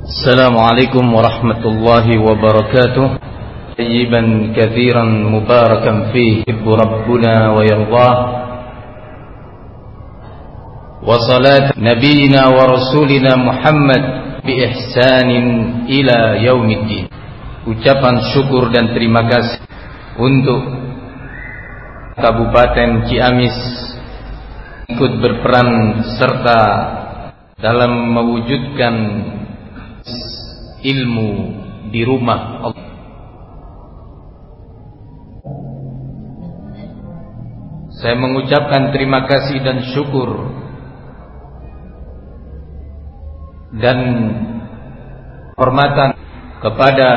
Assalamualaikum warahmatullahi wabarakatuh. Tayyiban katsiran mubarakan fihi yuhibbu rabbuna wa yardah. Wa salat nabiyyina wa rasulina Muhammad bi ihsanin ila yaumiddin. Ucapan syukur dan terima kasih untuk Kabupaten Ciamis ikut berperan serta dalam mewujudkan ilmu di rumah Allah. Saya mengucapkan terima kasih dan syukur dan hormatan kepada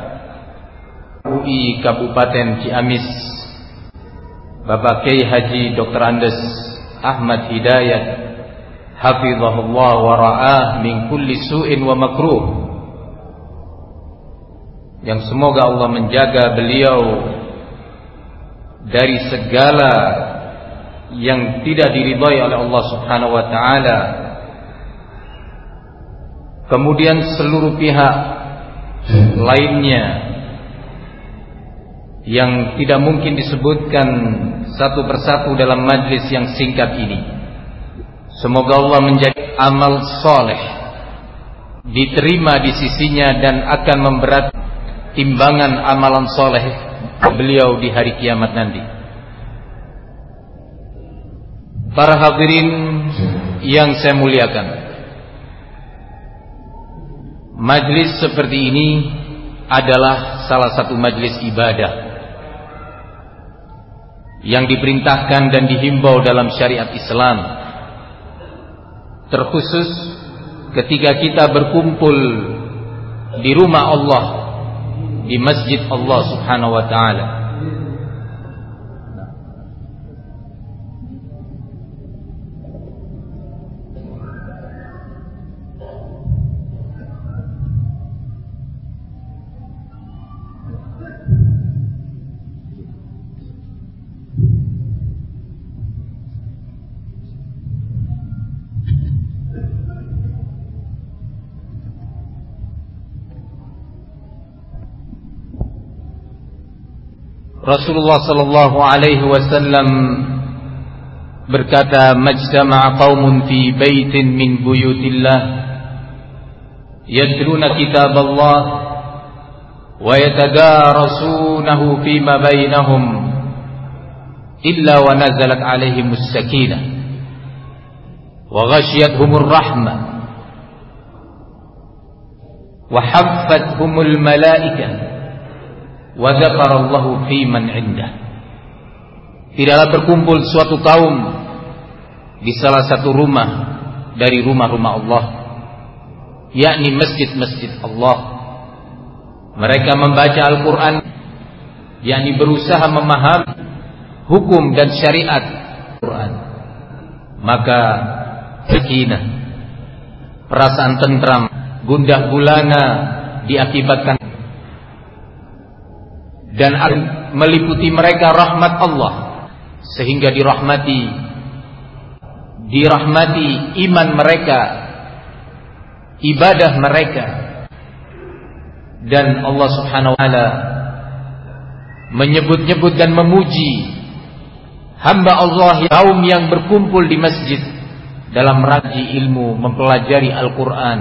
UI Kabupaten Ciamis, Bapak Kiai Haji Dr. Andes Ahmad Hidayat, hafizahullah wa ra'ah min kulli su'in wa makruh, yang semoga Allah menjaga beliau dari segala yang tidak diridhai oleh Allah Subhanahu wa taala. Kemudian seluruh pihak lainnya yang tidak mungkin disebutkan satu persatu dalam majlis yang singkat ini. Semoga Allah menjadi amal soleh diterima di sisinya dan akan memberat timbangan amalan soleh beliau di hari kiamat nanti. Para hadirin yang saya muliakan, majlis seperti ini adalah salah satu majlis ibadah yang diperintahkan dan dihimbau dalam syariat Islam, terkhusus ketika kita berkumpul di rumah Allah, di masjid Allah Subhanahu wa taala. Rasulullah sallallahu alaihi wasallam berkata, "Majtama'a qaumun fi baitin min buyutillah yatluna kitaballah wa yatadarasunahu fima bainahum illa wa nazalat alaihimus sakinah wa ghashiyatuhumur rahmah wa haffathumul malaikah wa dzakarallahu fi man indah." Tidaklah berkumpul suatu kaum di salah satu rumah dari rumah-rumah Allah, yakni masjid-masjid Allah. Mereka membaca Al-Quran, yakni berusaha memahami hukum dan syariat Al-Quran. Maka sakinah, perasaan tentram, gundah gulana diakibatkan, dan meliputi mereka rahmat Allah, sehingga dirahmati iman mereka, ibadah mereka, dan Allah Subhanahu wa taala menyebut-nyebut dan memuji hamba Allah, kaum yang berkumpul di masjid dalam meraji ilmu, mempelajari Al-Quran.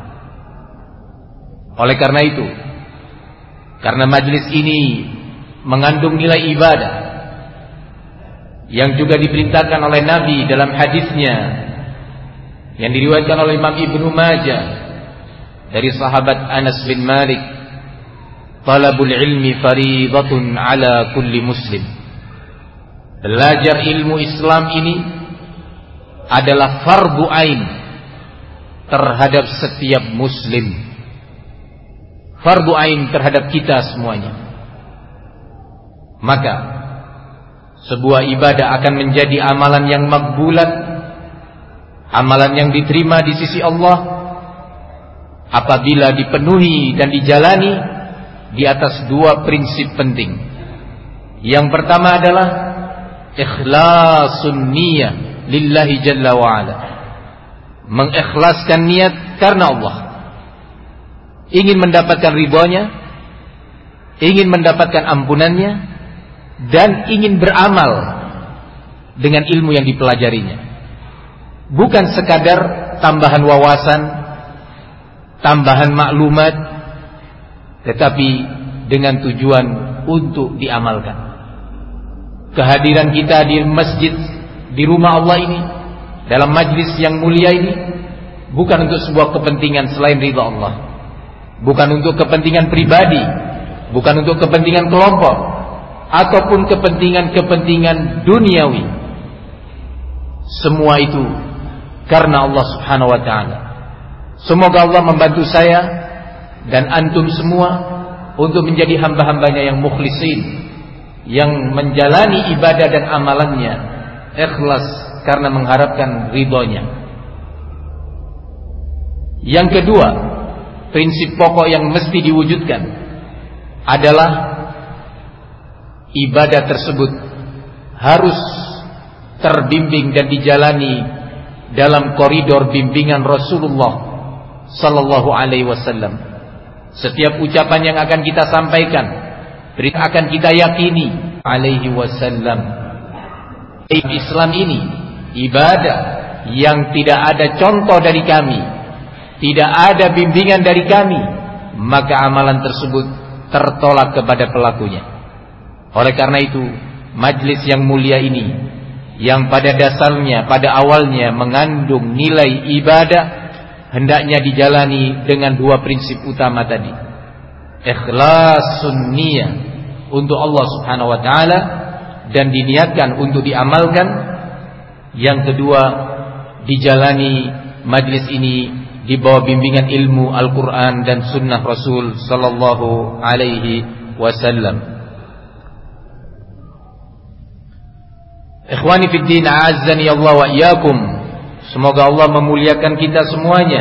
Oleh karena itu, karena majlis ini mengandung nilai ibadah yang juga diperintahkan oleh Nabi dalam hadisnya yang diriwayatkan oleh Imam Ibnu Majah dari sahabat Anas bin Malik, "Talabul ilmi fariidatun ala kulli muslim." Belajar ilmu Islam ini adalah fardu ain terhadap setiap muslim, fardu ain terhadap kita semuanya. Maka sebuah ibadah akan menjadi amalan yang makbulat, amalan yang diterima di sisi Allah, apabila dipenuhi dan dijalani di atas dua prinsip penting. Yang pertama adalah ikhlasun niyah lillahi jalla wa'ala, mengikhlaskan niat karena Allah. ingin mendapatkan ridhonya, ingin mendapatkan ampunannya, dan ingin beramal dengan ilmu yang dipelajarinya. Bukan sekadar tambahan wawasan, tambahan maklumat, tetapi dengan tujuan untuk diamalkan. Kehadiran kita di masjid, di rumah Allah ini, dalam majlis yang mulia ini, bukan untuk sebuah kepentingan selain ridha Allah, bukan untuk kepentingan pribadi, bukan untuk kepentingan kelompok, ataupun kepentingan-kepentingan duniawi. Semua itu karena Allah Subhanahu wa ta'ala. Semoga Allah membantu saya dan antum semua untuk menjadi hamba-hambanya yang mukhlisin, yang menjalani ibadah dan amalannya ikhlas karena mengharapkan ridhonya. Yang kedua, prinsip pokok yang mesti diwujudkan adalah ibadah tersebut harus terbimbing dan dijalani dalam koridor bimbingan Rasulullah sallallahu alaihi wasallam. Setiap ucapan yang akan kita sampaikan akan kita yakini alaihi wasallam. Islam ini ibadah yang tidak ada contoh dari kami, tidak ada bimbingan dari kami, maka amalan tersebut tertolak kepada pelakunya. Oleh karena itu, majlis yang mulia ini, yang pada dasarnya, pada awalnya mengandung nilai ibadah, hendaknya dijalani dengan dua prinsip utama tadi. Ikhlasun niyah untuk Allah Subhanahu wa ta'ala, dan diniatkan untuk diamalkan. Yang kedua, dijalani majlis ini di bawah bimbingan ilmu Al-Quran dan Sunnah Rasul sallallahu alaihi wasallam. Ikhwani fid din, a'azzani Allah wa iyyakum. Semoga Allah memuliakan kita semuanya.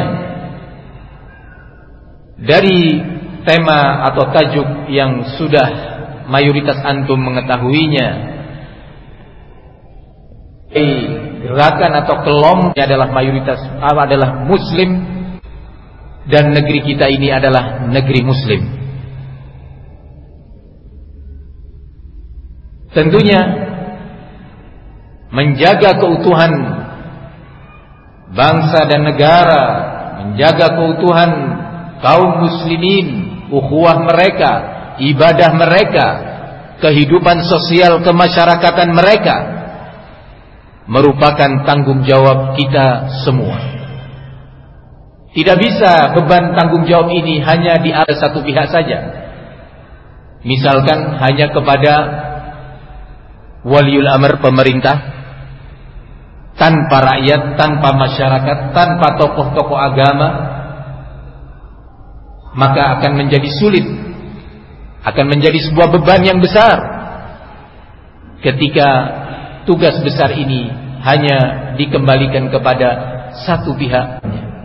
Dari tema atau tajuk yang sudah mayoritas antum mengetahuinya, gerakan atau kelompok adalah mayoritas adalah muslim, dan negeri kita ini adalah negeri muslim. Tentunya menjaga keutuhan bangsa dan negara, menjaga keutuhan kaum muslimin, ukhuwah mereka, ibadah mereka, kehidupan sosial kemasyarakatan mereka, merupakan tanggung jawab kita semua. Tidak bisa beban tanggung jawab ini hanya di atas satu pihak saja. Misalkan hanya kepada waliul amr, pemerintah, tanpa rakyat, tanpa masyarakat, tanpa tokoh-tokoh agama, maka akan menjadi sulit, akan menjadi sebuah beban yang besar ketika tugas besar ini hanya dikembalikan kepada satu pihak.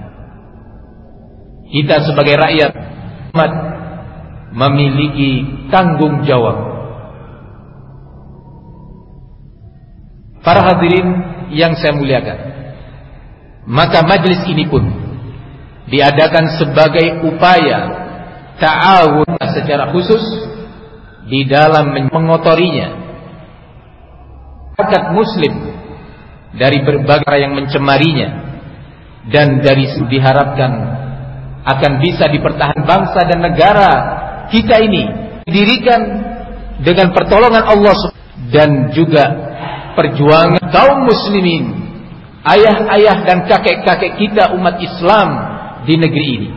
Kita sebagai rakyat umat memiliki tanggung jawab. Para hadirin yang saya muliakan, maka majlis ini pun diadakan sebagai upaya ta'awun secara khusus di dalam mengotorinya masyarakat muslim dari berbagai yang mencemarinya, dan dari diharapkan akan bisa dipertahankan bangsa dan negara kita ini didirikan dengan pertolongan Allah dan juga perjuangan kaum muslimin, ayah-ayah dan kakek-kakek kita umat Islam di negeri ini.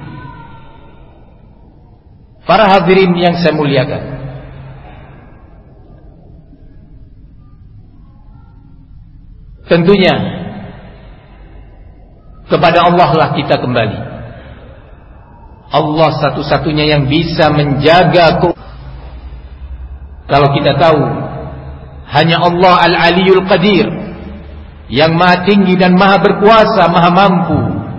Para hadirin yang saya muliakan, tentunya kepada Allah lah kita kembali. Allah satu-satunya yang bisa menjaga. Kalau kita tahu, hanya Allah Al-Aliyul Qadir, yang maha tinggi dan maha berkuasa, maha mampu,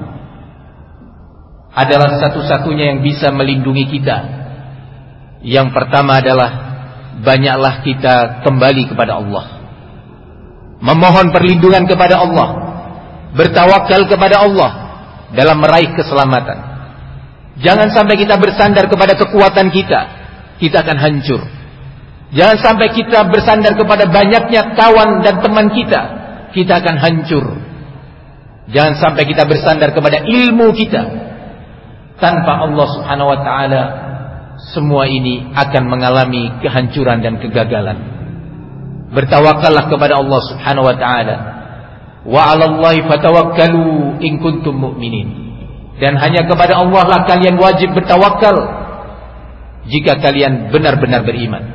adalah satu-satunya yang bisa melindungi kita. Yang pertama adalah banyaklah kita kembali kepada Allah, memohon perlindungan kepada Allah, bertawakal kepada Allah dalam meraih keselamatan. Jangan sampai kita bersandar kepada kekuatan kita akan hancur. Jangan sampai kita bersandar kepada banyaknya kawan dan teman kita akan hancur. Jangan sampai kita bersandar kepada ilmu kita. Tanpa Allah Subhanahu wa taala, semua ini akan mengalami kehancuran dan kegagalan. Bertawakallah kepada Allah Subhanahu wa taala. Wa 'alallahi fatawakkalu in kuntum mu'minin. Dan hanya kepada Allah lah kalian wajib bertawakal jika kalian benar-benar beriman.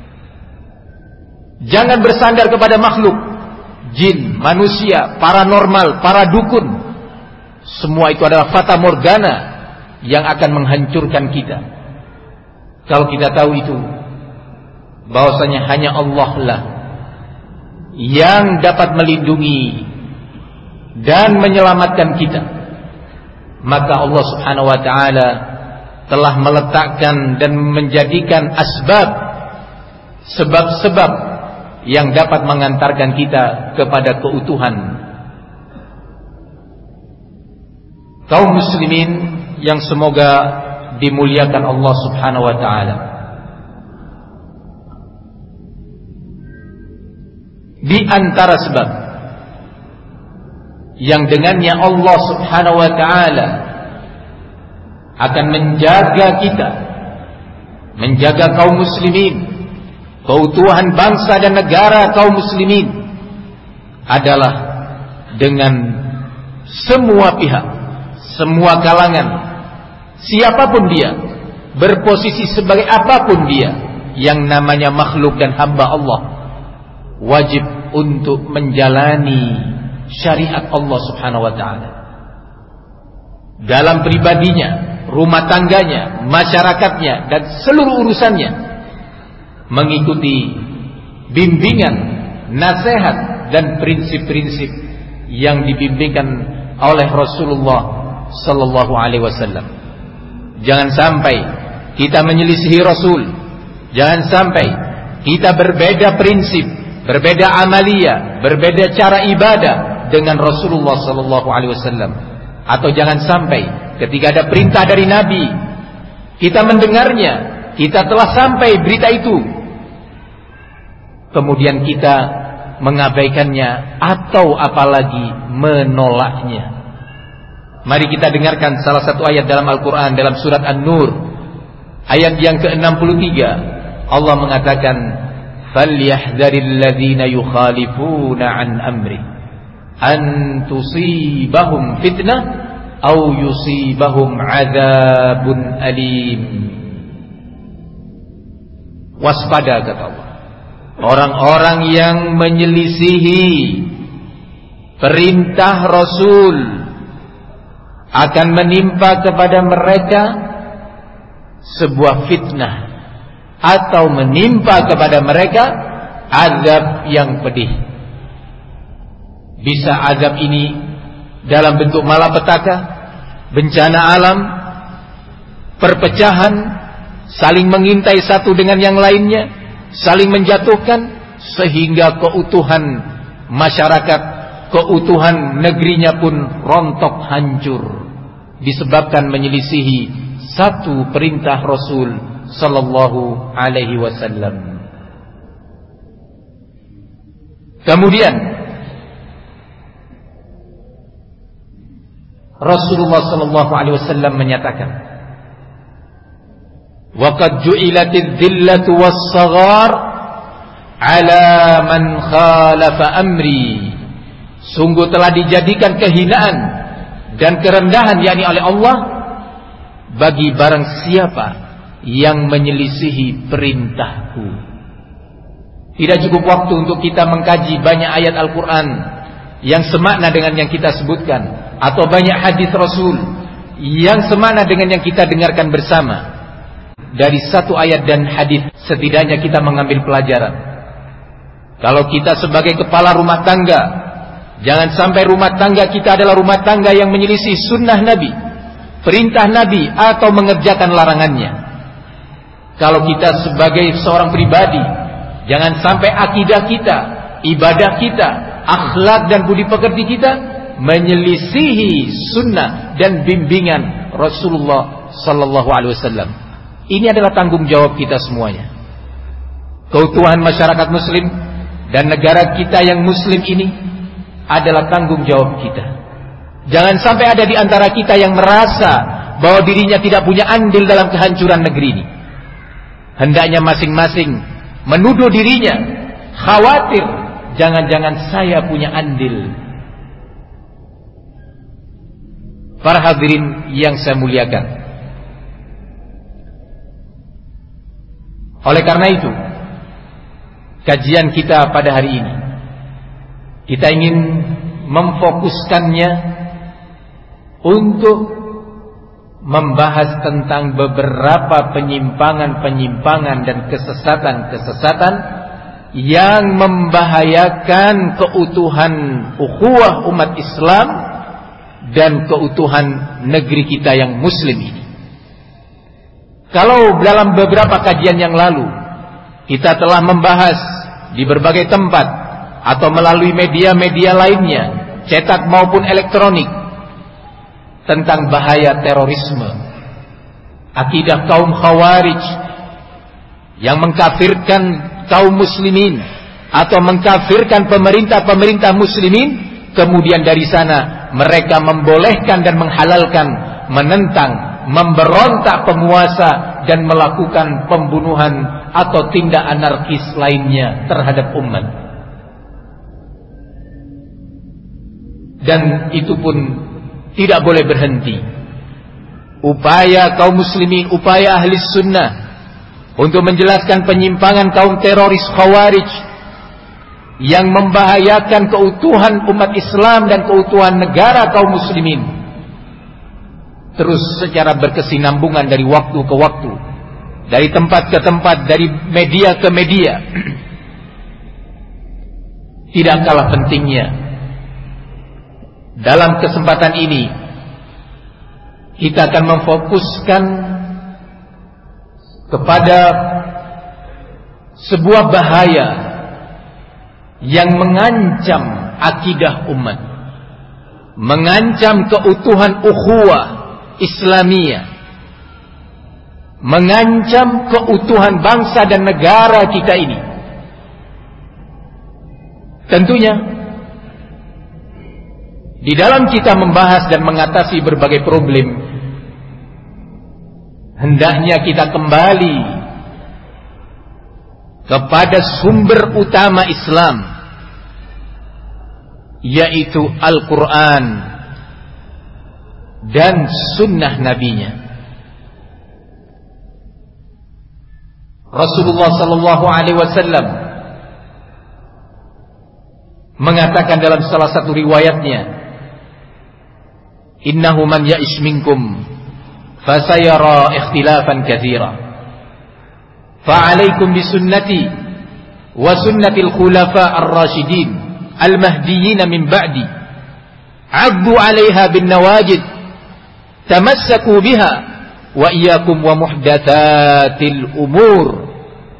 Jangan bersandar kepada makhluk, jin, manusia, paranormal, para dukun. Semua itu adalah fata morgana yang akan menghancurkan kita. Kalau kita tahu itu, bahwasanya hanya Allah lah yang dapat melindungi dan menyelamatkan kita, maka Allah Subhanahu wa taala telah meletakkan dan menjadikan sebab-sebab yang dapat mengantarkan kita kepada keutuhan. Kaum muslimin yang semoga dimuliakan Allah Subhanahu wa taala, di antara sebab yang dengannya Allah Subhanahu wa taala akan menjaga kita, menjaga kaum muslimin, keutuhan bangsa dan negara kaum muslimin, adalah dengan semua pihak, semua kalangan, siapapun dia, berposisi sebagai apapun dia, yang namanya makhluk dan hamba Allah, wajib untuk menjalani syariat Allah Subhanahu wa taala dalam pribadinya, rumah tangganya, masyarakatnya, dan seluruh urusannya, mengikuti bimbingan, nasihat dan prinsip-prinsip yang dibimbingkan oleh Rasulullah sallallahu alaihi wasallam. Jangan sampai kita menyelisihi Rasul. Jangan sampai kita berbeda prinsip, berbeda amalia, berbeda cara ibadah dengan Rasulullah sallallahu alaihi wasallam. Atau jangan sampai ketika ada perintah dari Nabi, kita mendengarnya, kita telah sampai berita itu, kemudian kita mengabaikannya atau apalagi menolaknya. Mari kita dengarkan salah satu ayat dalam Al-Quran, dalam surat An-Nur ayat yang ke-63. Allah mengatakan, "Falyahdharil ladzina yukhalifuna an amri an tusibahum fitnah aw yusibahum adzabun alim." Waspada, kata Allah, orang-orang yang menyelisihi perintah Rasul, akan menimpa kepada mereka sebuah fitnah, atau menimpa kepada mereka azab yang pedih. Bisa azab ini dalam bentuk malapetaka, bencana alam, perpecahan, saling mengintai satu dengan yang lainnya, saling menjatuhkan, sehingga keutuhan masyarakat, keutuhan negerinya pun rontok hancur, disebabkan menyelisihi satu perintah Rasul sallallahu alaihi wasallam. Kemudian Rasulullah sallallahu alaihi wasallam menyatakan, "Wa qad ju'ilatidz dhillatu was-saghar 'ala man khalafa amri." Sungguh telah dijadikan kehinaan dan kerendahan, yakni oleh Allah, bagi barang siapa yang menyelisihi perintahku. Tidak cukup waktu untuk kita mengkaji banyak ayat Al-Quran yang semakna dengan yang kita sebutkan, atau banyak hadis Rasul yang semakna dengan yang kita dengarkan bersama. Dari satu ayat dan hadis setidaknya kita mengambil pelajaran. Kalau kita sebagai kepala rumah tangga, jangan sampai rumah tangga kita adalah rumah tangga yang menyelisih sunnah Nabi, perintah Nabi, atau mengerjakan larangannya. Kalau kita sebagai seorang pribadi, jangan sampai akidah kita, ibadah kita, akhlak dan budi pekerti kita menyelisihi sunnah dan bimbingan Rasulullah sallallahu alaihi wasallam. Ini adalah tanggung jawab kita semuanya. Keutuhan masyarakat muslim dan negara kita yang muslim ini adalah tanggung jawab kita. Jangan sampai ada di antara kita yang merasa bahwa dirinya tidak punya andil dalam kehancuran negeri ini. Hendaknya masing-masing menuduh dirinya, khawatir jangan-jangan saya punya andil. Para hadirin yang saya muliakan, oleh karena itu kajian kita pada hari ini kita ingin memfokuskannya untuk membahas tentang beberapa penyimpangan-penyimpangan dan kesesatan-kesesatan yang membahayakan keutuhan ukhuwah umat Islam dan keutuhan negeri kita yang muslim ini. Kalau dalam beberapa kajian yang lalu kita telah membahas di berbagai tempat atau melalui media-media lainnya, cetak maupun elektronik, tentang bahaya terorisme, akidah kaum Khawarij yang mengkafirkan kaum muslimin atau mengkafirkan pemerintah-pemerintah muslimin, kemudian dari sana mereka membolehkan dan menghalalkan, menentang, memberontak penguasa dan melakukan pembunuhan atau tindak anarkis lainnya terhadap umat. Dan itu pun tidak boleh berhenti. Upaya kaum muslimin, upaya ahli sunnah untuk menjelaskan penyimpangan kaum teroris Khawarij yang membahayakan keutuhan umat Islam dan keutuhan negara kaum muslimin, terus secara berkesinambungan dari waktu ke waktu, dari tempat ke tempat, dari media ke media. Tidak kalah pentingnya, dalam kesempatan ini kita akan memfokuskan kepada sebuah bahaya yang mengancam akidah umat, mengancam keutuhan ukhuwah Islamiyah, mengancam keutuhan bangsa dan negara kita ini. Tentunya di dalam kita membahas dan mengatasi berbagai problem, hendaknya kita kembali kepada sumber utama Islam, yaitu Al-Quran dan sunnah nabinya. Rasulullah sallallahu alaihi wasallam mengatakan dalam salah satu riwayatnya, innahu man ya'ish minkum fasayara ikhtilafan katsira fa'alaikum bisunnati wa sunnatil khulafa ar-rasyidin al-mahdiyyin min ba'di 'addu 'alaiha bin nawajid tamassaku biha wa iyyakum wa muhdatsatil umur.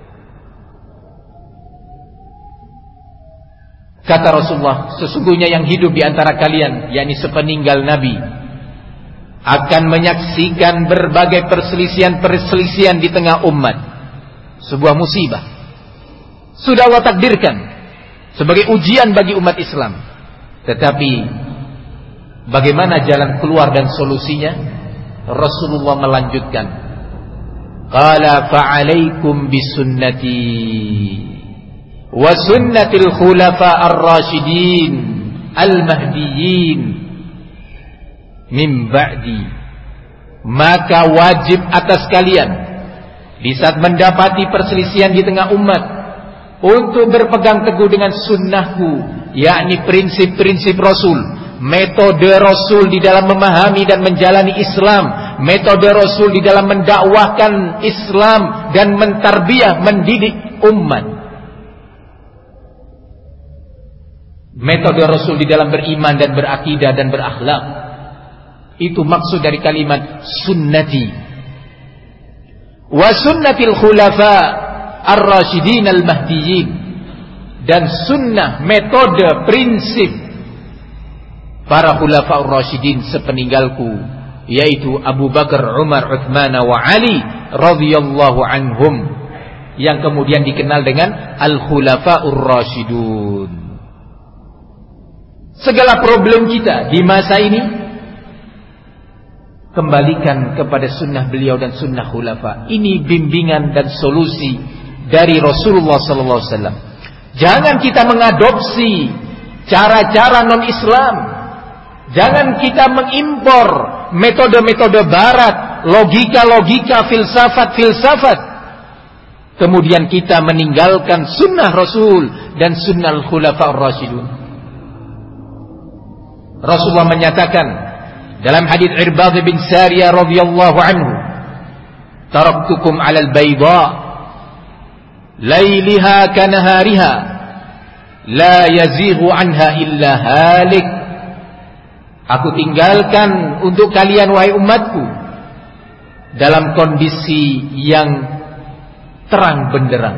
Kata Rasulullah, sesungguhnya yang hidup di antara kalian, yakni sepeninggal Nabi, akan menyaksikan berbagai perselisihan-perselisihan di tengah umat. Sebuah musibah sudah Allah takdirkan sebagai ujian bagi umat Islam. Tetapi bagaimana jalan keluar dan solusinya? Rasulullah melanjutkan, qala fa'alaikum bisunnati wa sunnatil khulafa ar-rasyidin al-mahdiyyin min ba'di. Maka wajib atas kalian di saat mendapati perselisihan di tengah umat untuk berpegang teguh dengan sunnahku, yakni prinsip-prinsip Rasul, metode Rasul di dalam memahami dan menjalani Islam, metode Rasul di dalam mendakwahkan Islam dan mentarbiyah, mendidik umat, metode Rasul di dalam beriman dan berakidah dan berakhlak. Itu maksud dari kalimat sunnati wa sunnatil khulafa ar-rasyidin al-mahdiyyin, dan sunnah, metode, prinsip para khulafa ar-rasyidin sepeninggalku, yaitu Abu Bakar, Umar, Uthman wa Ali radhiyallahu anhum, yang kemudian dikenal dengan Al-Khulafa'ur Rasyidun. Segala problem kita di masa ini kembalikan kepada sunnah beliau dan sunnah khulafa. Ini bimbingan dan solusi dari Rasulullah sallallahu alaihi wasallam. Jangan kita mengadopsi cara-cara non-Islam. Jangan kita mengimpor metode-metode barat, logika-logika, filsafat-filsafat. Kemudian kita meninggalkan sunnah Rasul dan sunnah Khulafa ar-Rasyidun. Rasulullah menyatakan dalam hadits Irbad bin Sariyah radhiyallahu anhu, "Taraktukum 'alal bayda, lailiha kanahariha, la yazighu anha illa halik." Aku tinggalkan untuk kalian wahai umatku dalam kondisi yang terang benderang.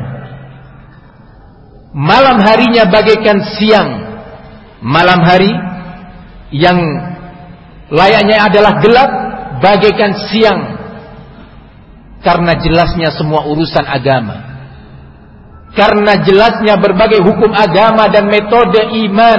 Malam harinya bagaikan siang. Malam hari yang layaknya adalah gelap bagaikan siang, karena jelasnya semua urusan agama, karena jelasnya berbagai hukum agama dan metode iman.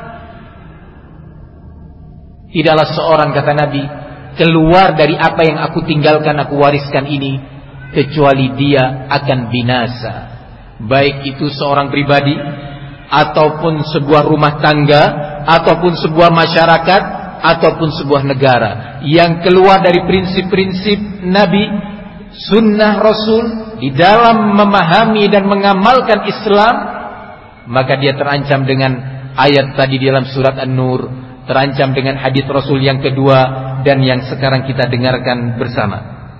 Tidaklah seorang, kata Nabi, keluar dari apa yang aku tinggalkan, aku wariskan ini, kecuali dia akan binasa. Baik itu seorang pribadi, ataupun sebuah rumah tangga, ataupun sebuah masyarakat, ataupun sebuah negara yang keluar dari prinsip-prinsip Nabi, sunnah Rasul di dalam memahami dan mengamalkan Islam, maka dia terancam dengan ayat tadi di dalam surat An-Nur, terancam dengan hadis Rasul yang kedua dan yang sekarang kita dengarkan bersama.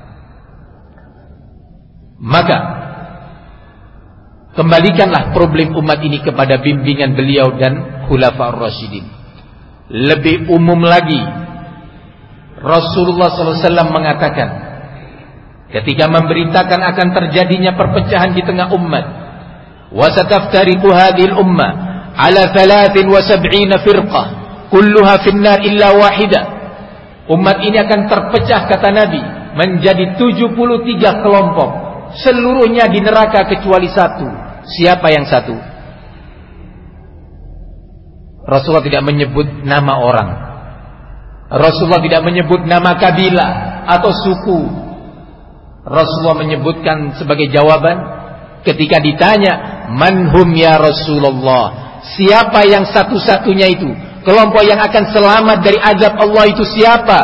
Maka kembalikanlah problem umat ini kepada bimbingan beliau dan Khulafa ar-Rasyidin. Lebih umum lagi, Rasulullah SAW mengatakan ketika memberitakan akan terjadinya perpecahan di tengah umat, wa sataftariqu hadhil ummah ala 73 firqah kulluha finnar illa wahidah. Umat ini akan terpecah, kata Nabi, menjadi 73 kelompok, seluruhnya di neraka kecuali satu. Siapa yang satu? Rasulullah tidak menyebut nama orang. Rasulullah tidak menyebut nama kabilah atau suku. Rasulullah menyebutkan sebagai jawaban ketika ditanya, "Man hum ya Rasulullah?" Siapa yang satu-satunya itu? Kelompok yang akan selamat dari azab Allah itu siapa?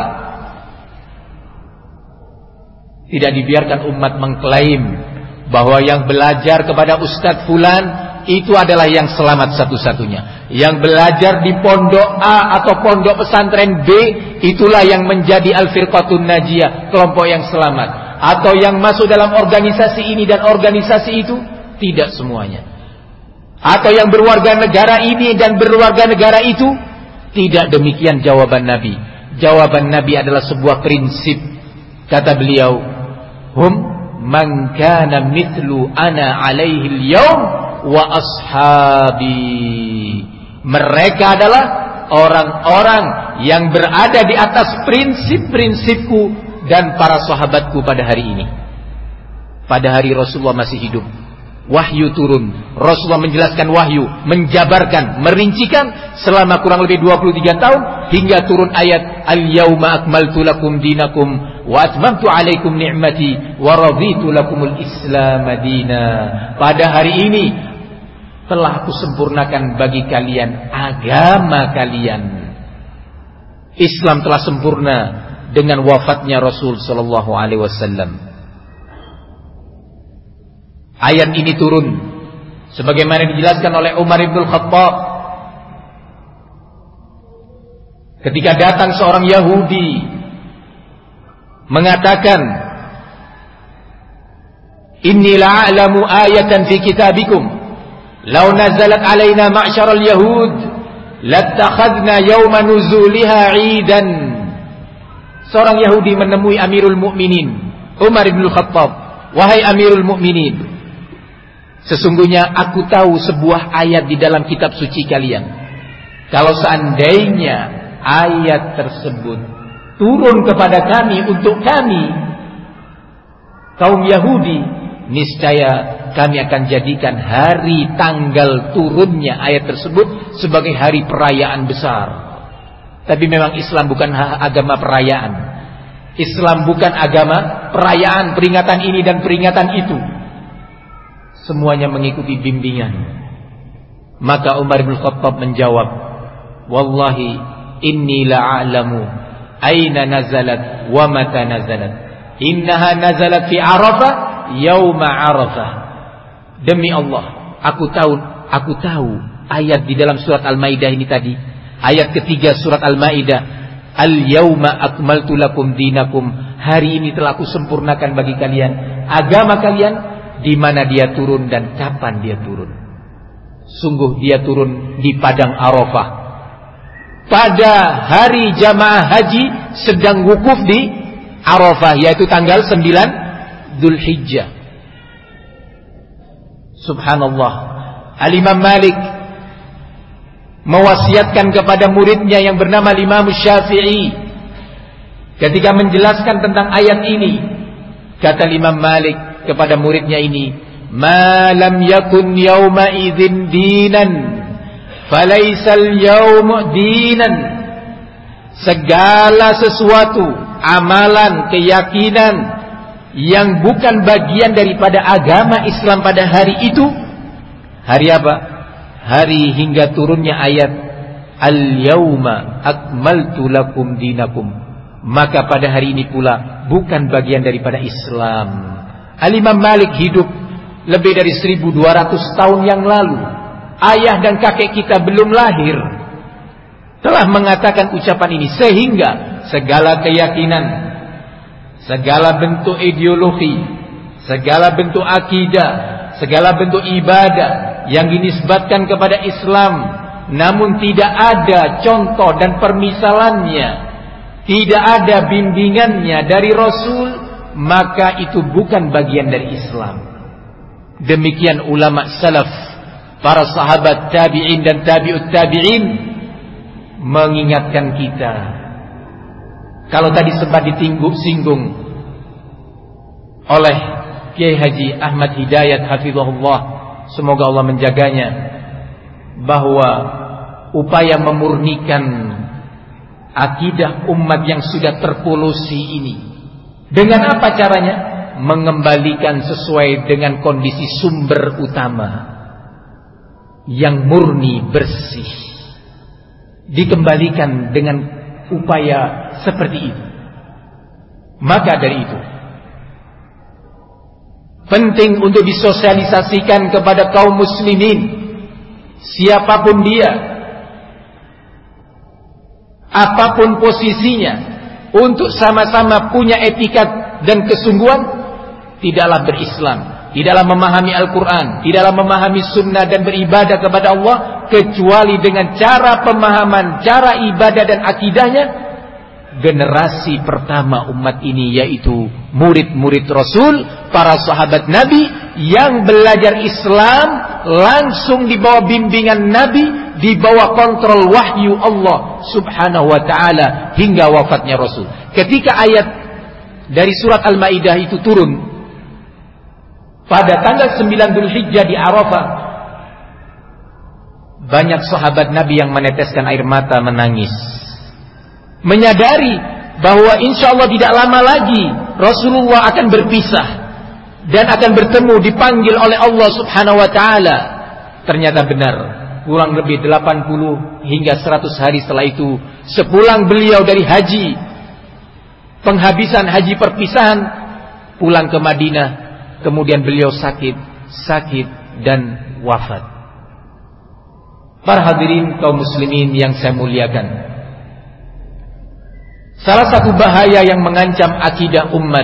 Tidak dibiarkan umat mengklaim bahwa yang belajar kepada Ustadz Fulan itu adalah yang selamat satu-satunya. Yang belajar di pondok A atau pondok pesantren B, itulah yang menjadi al-firqatun najiyah, kelompok yang selamat. Atau yang masuk dalam organisasi ini dan organisasi itu, tidak semuanya. Atau yang berwarga negara ini dan berwarga negara itu, tidak demikian jawaban Nabi. Jawaban Nabi adalah sebuah prinsip. Kata beliau, "Hum man kana mithlu ana alaihi al-yawm wa ashabi." Mereka adalah orang-orang yang berada di atas prinsip-prinsipku dan para sahabatku pada hari ini. Pada hari Rasulullah masih hidup, wahyu turun, Rasulullah menjelaskan wahyu, menjabarkan, merincikan selama kurang lebih 23 tahun hingga turun ayat al-yauma akmaltu lakum dinakum wa atmamtu alaikum ni'mati wa raditu lakumul Islam madina. Pada hari ini telah aku sempurnakan bagi kalian agama kalian. Islam telah sempurna dengan wafatnya Rasul sallallahu alaihi wasallam. Ayat ini turun sebagaimana dijelaskan oleh Umar bin Khattab ketika datang seorang Yahudi mengatakan, "Inni la'alamu ayatan fi kitabikum law nazalat alaina ma'syaral yahud lattakhadna yawma nuzuliha 'idan." Seorang Yahudi menemui Amirul Mukminin Umar bin Khattab, "Wahai Amirul Mukminin, sesungguhnya aku tahu sebuah ayat di dalam kitab suci kalian. Kalau seandainya ayat tersebut turun kepada kami untuk kami kaum Yahudi, niscaya kami akan jadikan hari tanggal turunnya ayat tersebut sebagai hari perayaan besar. Tapi memang Islam bukan agama perayaan. Islam bukan agama perayaan, peringatan ini dan peringatan itu. Semuanya mengikuti bimbingan. Maka Umar bin Khattab menjawab, wallahi inni la'alamu aina nazalat wa mata nazalat. Innaha nazalat fi Arafah yauma Arafah. Demi Allah, aku tahu ayat di dalam surat Al-Maidah ini tadi, ayat ketiga surat Al-Maidah, al-yauma akmaltu lakum dinakum, hari ini telah aku sempurnakan bagi kalian agama kalian. Di mana dia turun dan kapan dia turun? Sungguh dia turun di padang Arafah pada hari jamaah haji sedang wukuf di Arafah, yaitu tanggal 9 Dzulhijjah. Subhanallah. Al-Imam Malik mewasiatkan kepada muridnya yang bernama Imam Syafi'i ketika menjelaskan tentang ayat ini. Kata Imam Malik kepada muridnya ini, ma lam yakun yawma idzin dinan falaisal yawma dinan. Segala sesuatu, amalan, keyakinan yang bukan bagian daripada agama Islam pada hari itu, hari apa? Hari hingga turunnya ayat al-yawma akmaltu lakum dinakum, maka pada hari ini pula bukan bagian daripada Islam. Al-Imam Malik hidup lebih dari 1200 tahun yang lalu. Ayah dan kakek kita belum lahir telah mengatakan ucapan ini, sehingga segala keyakinan, segala bentuk ideologi, segala bentuk akidah, segala bentuk ibadah yang dinisbatkan kepada Islam namun tidak ada contoh dan permisalannya, tidak ada bimbingannya dari Rasul, maka itu bukan bagian dari Islam. Demikian ulama salaf, para sahabat tabi'in dan tabi'ut tabi'in mengingatkan kita. Kalau tadi sempat singgung oleh Kiai Haji Ahmad Hidayat hafizahullah, semoga Allah menjaganya, bahwa upaya memurnikan akidah umat yang sudah terpolusi ini, dengan apa caranya? Mengembalikan sesuai dengan kondisi sumber utama yang murni, bersih. Dikembalikan dengan upaya seperti itu. Maka dari itu penting untuk disosialisasikan kepada kaum muslimin, siapapun dia, apapun posisinya, untuk sama-sama punya etika dan kesungguhan di dalam berislam, di dalam memahami Al-Quran, di dalam memahami sunnah dan beribadah kepada Allah, kecuali dengan cara pemahaman, cara ibadah dan akidahnya generasi pertama umat ini, yaitu murid-murid Rasul, para sahabat Nabi yang belajar Islam langsung di bawah bimbingan Nabi, di bawah kontrol wahyu Allah subhanahu wa ta'ala hingga wafatnya Rasul. Ketika ayat dari surat Al-Maidah itu turun pada tanggal 9 Dzulhijjah di Arafah, banyak sahabat Nabi yang meneteskan air mata, menangis, menyadari bahwa insya Allah tidak lama lagi Rasulullah akan berpisah dan akan bertemu, dipanggil oleh Allah subhanahu wa ta'ala. Ternyata benar, kurang lebih 80 hingga 100 hari setelah itu, sepulang beliau dari haji, penghabisan haji perpisahan, pulang ke Madinah, kemudian beliau sakit dan wafat. Para hadirin kaum muslimin yang saya muliakan, salah satu bahaya yang mengancam akidah umat,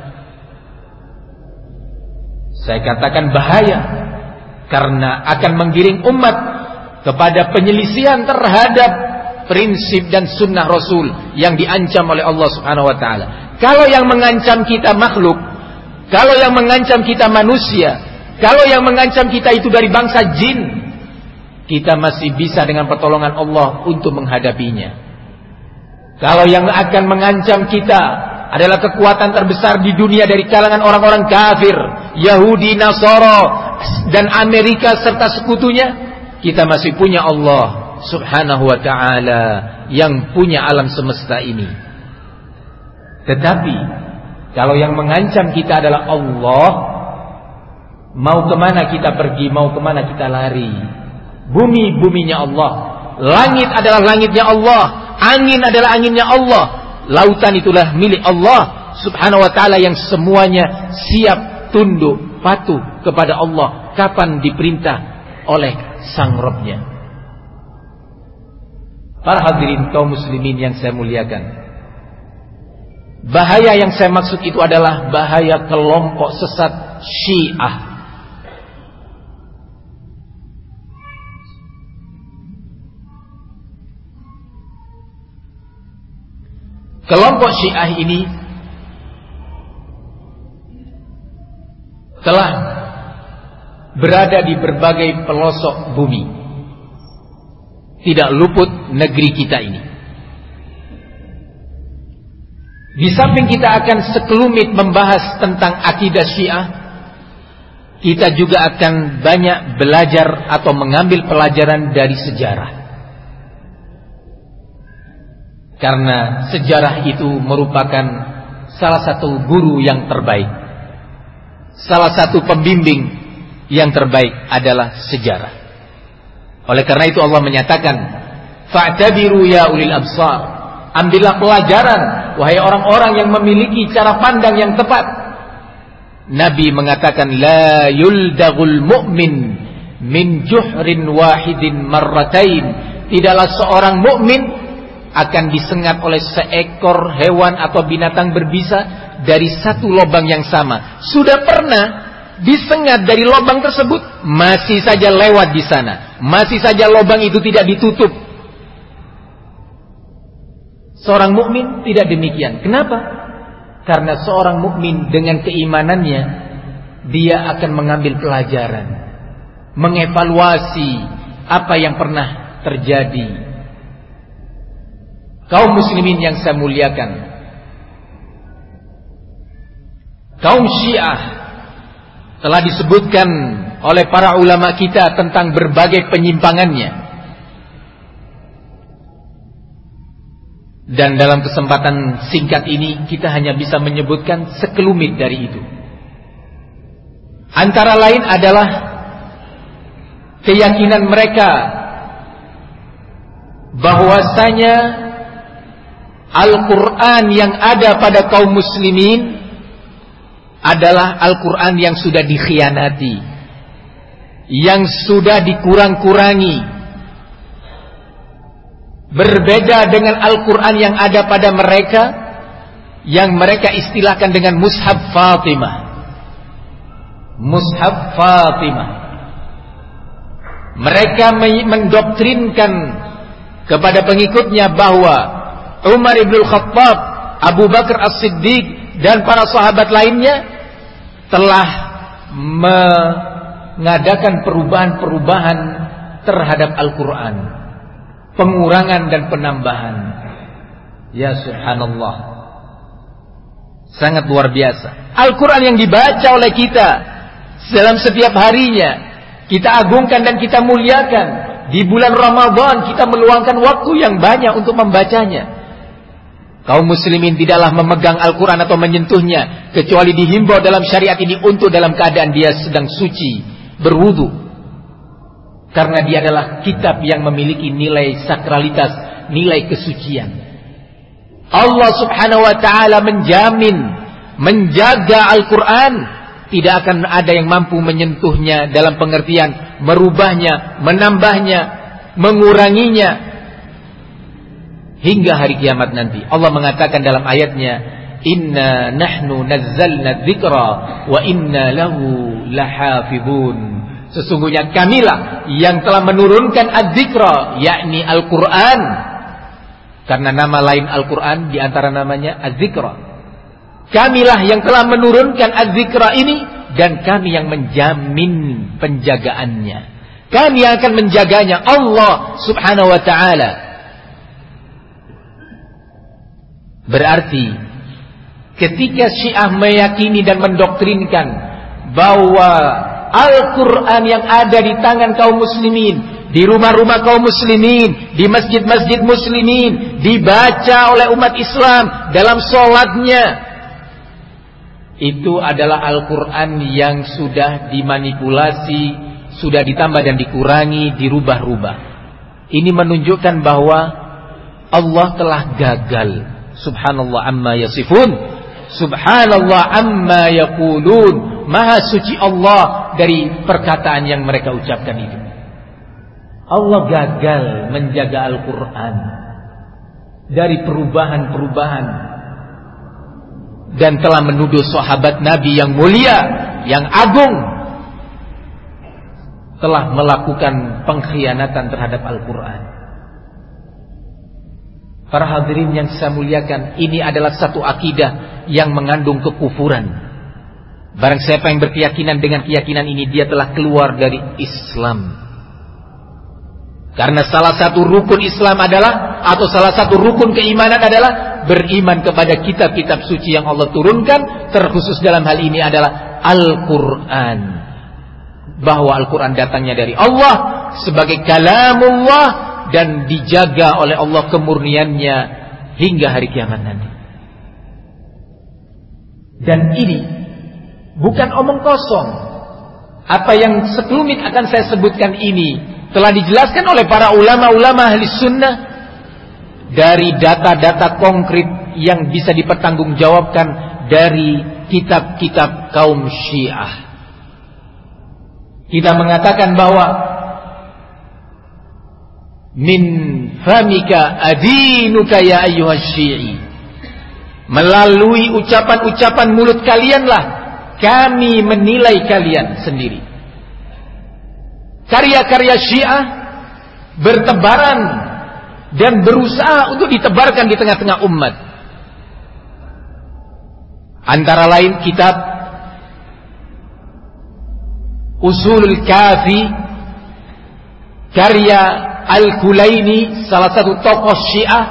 saya katakan bahaya, karena akan menggiring umat kepada penyelisihan terhadap prinsip dan sunnah Rasul yang diancam oleh Allah subhanahu wa ta'ala. Kalau yang mengancam kita makhluk, kalau yang mengancam kita manusia, kalau yang mengancam kita itu dari bangsa jin, kita masih bisa dengan pertolongan Allah untuk menghadapinya. Kalau yang akan mengancam kita adalah kekuatan terbesar di dunia dari kalangan orang-orang kafir, Yahudi, Nasara, dan Amerika serta sekutunya, kita masih punya Allah Subhanahu wa ta'ala yang punya alam semesta ini. Tetapi kalau yang mengancam kita adalah Allah, mau kemana kita pergi, mau kemana kita lari? Bumi, buminya Allah. Langit adalah langitnya Allah. Angin adalah anginnya Allah. Lautan itulah milik Allah Subhanahu wa ta'ala yang semuanya siap tunduk patuh kepada Allah kapan diperintah oleh sang Rabb-Nya. Para hadirin kaum muslimin yang saya muliakan, bahaya yang saya maksud itu adalah bahaya kelompok sesat Syiah. Kelompok Syiah ini telah berada di berbagai pelosok bumi, tidak luput negeri kita ini. Di samping kita akan sekelumit membahas tentang akidah Syiah, kita juga akan banyak belajar atau mengambil pelajaran dari sejarah. Karena sejarah itu merupakan salah satu guru yang terbaik. Salah satu pembimbing yang terbaik adalah sejarah. Oleh karena itu Allah menyatakan, fa'tabiru ya ulil absar. Ambillah pelajaran wahai orang-orang yang memiliki cara pandang yang tepat. Nabi mengatakan, la yuldagul mu'min min juhrin wahidin marratain. Tidaklah seorang mukmin akan disengat oleh seekor hewan atau binatang berbisa dari satu lubang yang sama. Sudah pernah disengat dari lubang tersebut, masih saja lewat di sana, masih saja lubang itu tidak ditutup. Seorang mukmin tidak demikian. Kenapa? Karena seorang mukmin dengan keimanannya, dia akan mengambil pelajaran, mengevaluasi apa yang pernah terjadi. Kaum muslimin yang saya muliakan, kaum Syiah telah disebutkan oleh para ulama kita tentang berbagai penyimpangannya. Dan dalam kesempatan singkat ini kita hanya bisa menyebutkan sekelumit dari itu. Antara lain adalah keyakinan mereka bahwasanya Al-Quran yang ada pada kaum muslimin adalah Al-Quran yang sudah dikhianati, yang sudah dikurang-kurangi. Berbeda dengan Al-Quran yang ada pada mereka, yang mereka istilahkan dengan Mushaf Fatimah. Mushaf Fatimah. Mereka mendoktrinkan kepada pengikutnya bahwa Umar ibn Khattab, Abu Bakar As-Siddiq, dan para sahabat lainnya telah mengadakan perubahan-perubahan terhadap Al-Quran, pengurangan dan penambahan. Ya subhanallah, sangat luar biasa. Al-Quran yang dibaca oleh kita dalam setiap harinya, kita agungkan dan kita muliakan. Di bulan Ramadan kita meluangkan waktu yang banyak untuk membacanya. Kaum muslimin tidaklah memegang Al-Quran atau menyentuhnya kecuali dihimbau dalam syariat ini untuk dalam keadaan dia sedang suci, berwudu. Karena dia adalah kitab yang memiliki nilai sakralitas, nilai kesucian. Allah subhanahu wa ta'ala menjamin, menjaga Al-Quran. Tidak akan ada yang mampu menyentuhnya dalam pengertian merubahnya, menambahnya, menguranginya hingga hari kiamat nanti. Allah mengatakan dalam ayatnya, inna nahnu nazzalna dzikra wa inna lahu lahafizun. Sesungguhnya kamilah yang telah menurunkan adz-dzikra, yakni Al-Quran. Karena nama lain Al-Quran di antara namanya adz-dzikra. Kamilah yang telah menurunkan adz-dzikra ini, dan kami yang menjamin penjagaannya. Kami yang akan menjaganya, Allah subhanahu wa ta'ala. Berarti ketika Syiah meyakini dan mendoktrinkan bahwa Al-Quran yang ada di tangan kaum muslimin, di rumah-rumah kaum muslimin, di masjid-masjid muslimin, dibaca oleh umat Islam dalam sholatnya, itu adalah Al-Quran yang sudah dimanipulasi, sudah ditambah dan dikurangi, dirubah-rubah. Ini menunjukkan bahwa Allah telah gagal. Subhanallah amma yasifun, subhanallah amma yaqulun. Maha suci Allah dari perkataan yang mereka ucapkan itu. Allah gagal menjaga Al-Quran dari perubahan-perubahan, dan telah menuduh sahabat Nabi yang mulia, yang agung, telah melakukan pengkhianatan terhadap Al-Quran. Para hadirin yang saya muliakan, ini adalah satu akidah yang mengandung kekufuran. Barang siapa yang berkeyakinan dengan keyakinan ini, dia telah keluar dari Islam. Karena salah satu rukun Islam adalah, atau salah satu rukun keimanan adalah beriman kepada kitab-kitab suci yang Allah turunkan. Terkhusus dalam hal ini adalah Al-Quran, bahwa Al-Quran datangnya dari Allah sebagai kalamullah dan dijaga oleh Allah kemurniannya hingga hari kiamat nanti. Dan ini bukan omong kosong. Apa yang sekelumit akan saya sebutkan ini telah dijelaskan oleh para ulama-ulama ahli sunnah dari data-data konkret yang bisa dipertanggungjawabkan dari kitab-kitab kaum Syiah. Kita mengatakan bahwa min famika adinuka ya ayyuhas syi'i, melalui ucapan-ucapan mulut kalianlah kami menilai kalian sendiri. Karya-karya Syiah bertebaran dan berusaha untuk ditebarkan di tengah-tengah umat. Antara lain kitab Usulul Kafi karya Al-Kulaini, salah satu tokoh Syiah.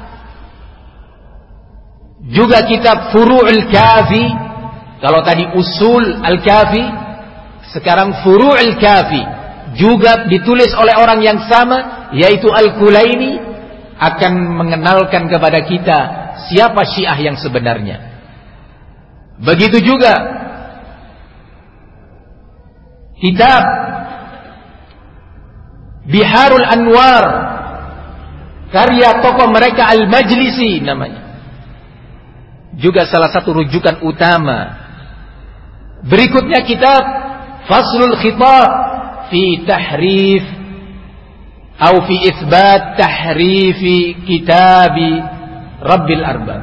Juga kitab Furu'ul Kafi. Kalau tadi Usul Al-Kafi, sekarang Furu'ul Kafi, juga ditulis oleh orang yang sama, yaitu Al-Kulaini, akan mengenalkan kepada kita siapa Syiah yang sebenarnya. Begitu juga kitab Biharul Anwar karya tokoh mereka Al-Majlisi namanya, juga salah satu rujukan utama. Berikutnya kitab Faslul Khitab fi tahrif atau fi isbat tahrifi kitabi Rabbil Arbab.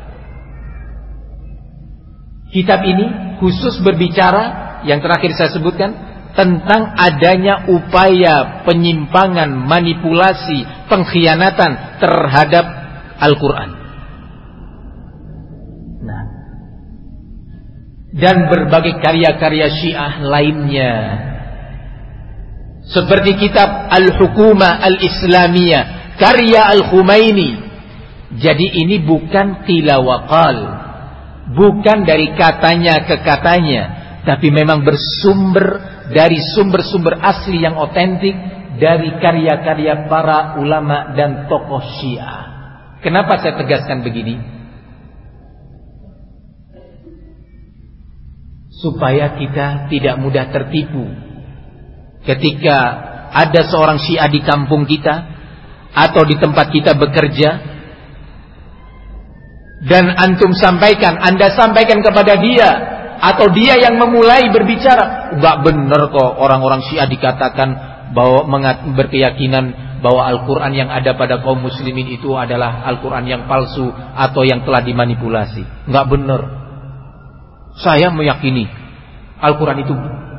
Kitab ini khusus berbicara, yang terakhir saya sebutkan, tentang adanya upaya penyimpangan, manipulasi, pengkhianatan terhadap Al-Quran. Nah, dan berbagai karya-karya Syiah lainnya, seperti kitab Al-Hukumah Al-Islamiyah karya Al-Khumaini. Jadi ini bukan qila wa qal, bukan dari katanya ke katanya, tapi memang bersumber dari sumber-sumber asli yang otentik, dari karya-karya para ulama dan tokoh Syiah. Kenapa saya tegaskan begini? Supaya kita tidak mudah tertipu ketika ada seorang Syiah di kampung kita atau di tempat kita bekerja, dan antum sampaikan, Anda sampaikan kepada dia, atau dia yang memulai berbicara, enggak benar kok orang-orang Syiah dikatakan bahwa berkeyakinan bahwa Al-Quran yang ada pada kaum muslimin itu adalah Al-Quran yang palsu atau yang telah dimanipulasi. Enggak benar. Saya meyakini Al-Quran itu.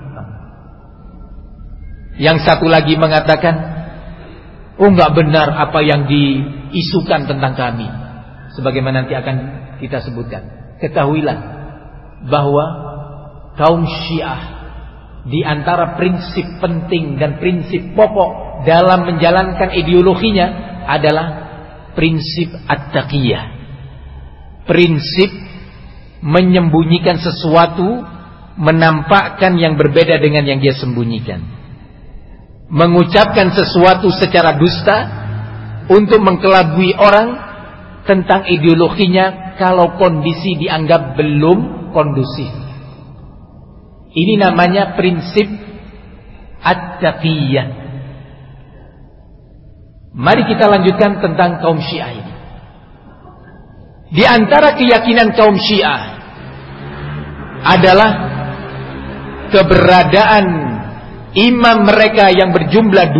Yang satu lagi mengatakan, oh enggak benar apa yang diisukan tentang kami. Sebagaimana nanti akan kita sebutkan. Ketahuilah bahwa kaum Syiah, di antara prinsip penting dan prinsip pokok dalam menjalankan ideologinya adalah prinsip at-taqiyah. prinsip menyembunyikan sesuatu, menampakkan yang berbeda dengan yang dia sembunyikan, mengucapkan sesuatu secara dusta untuk mengkelabui orang tentang ideologinya kalau kondisi dianggap belum kondusif. Ini namanya prinsip at-taqiyah. Mari kita lanjutkan tentang kaum Syiah ini. Di antara keyakinan kaum Syiah adalah keberadaan imam mereka yang berjumlah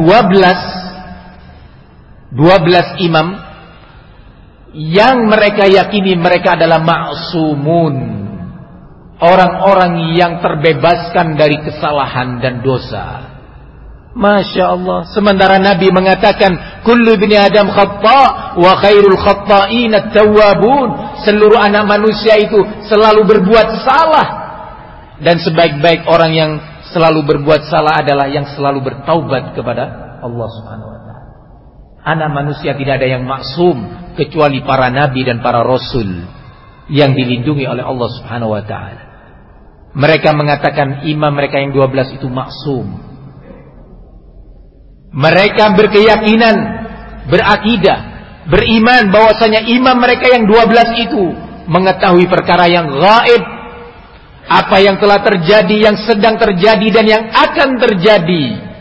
12 imam yang mereka yakini mereka adalah ma'sumun, orang-orang yang terbebaskan dari kesalahan dan dosa. Masya Allah. Sementara Nabi mengatakan kullu bani Adam khata' wa khairul khata'in at-tawwabun. Seluruh anak manusia itu selalu berbuat salah, dan sebaik-baik orang yang selalu berbuat salah adalah yang selalu bertaubat kepada Allah Subhanahu wa taala. Anak manusia tidak ada yang maksum kecuali para nabi dan para rasul yang dilindungi oleh Allah Subhanahu wa taala. Mereka mengatakan imam mereka yang 12 itu maksum. Mereka berkeyakinan, berakidah, beriman bahwasanya imam mereka yang 12 itu mengetahui perkara yang gaib, apa yang telah terjadi, yang sedang terjadi, dan yang akan terjadi.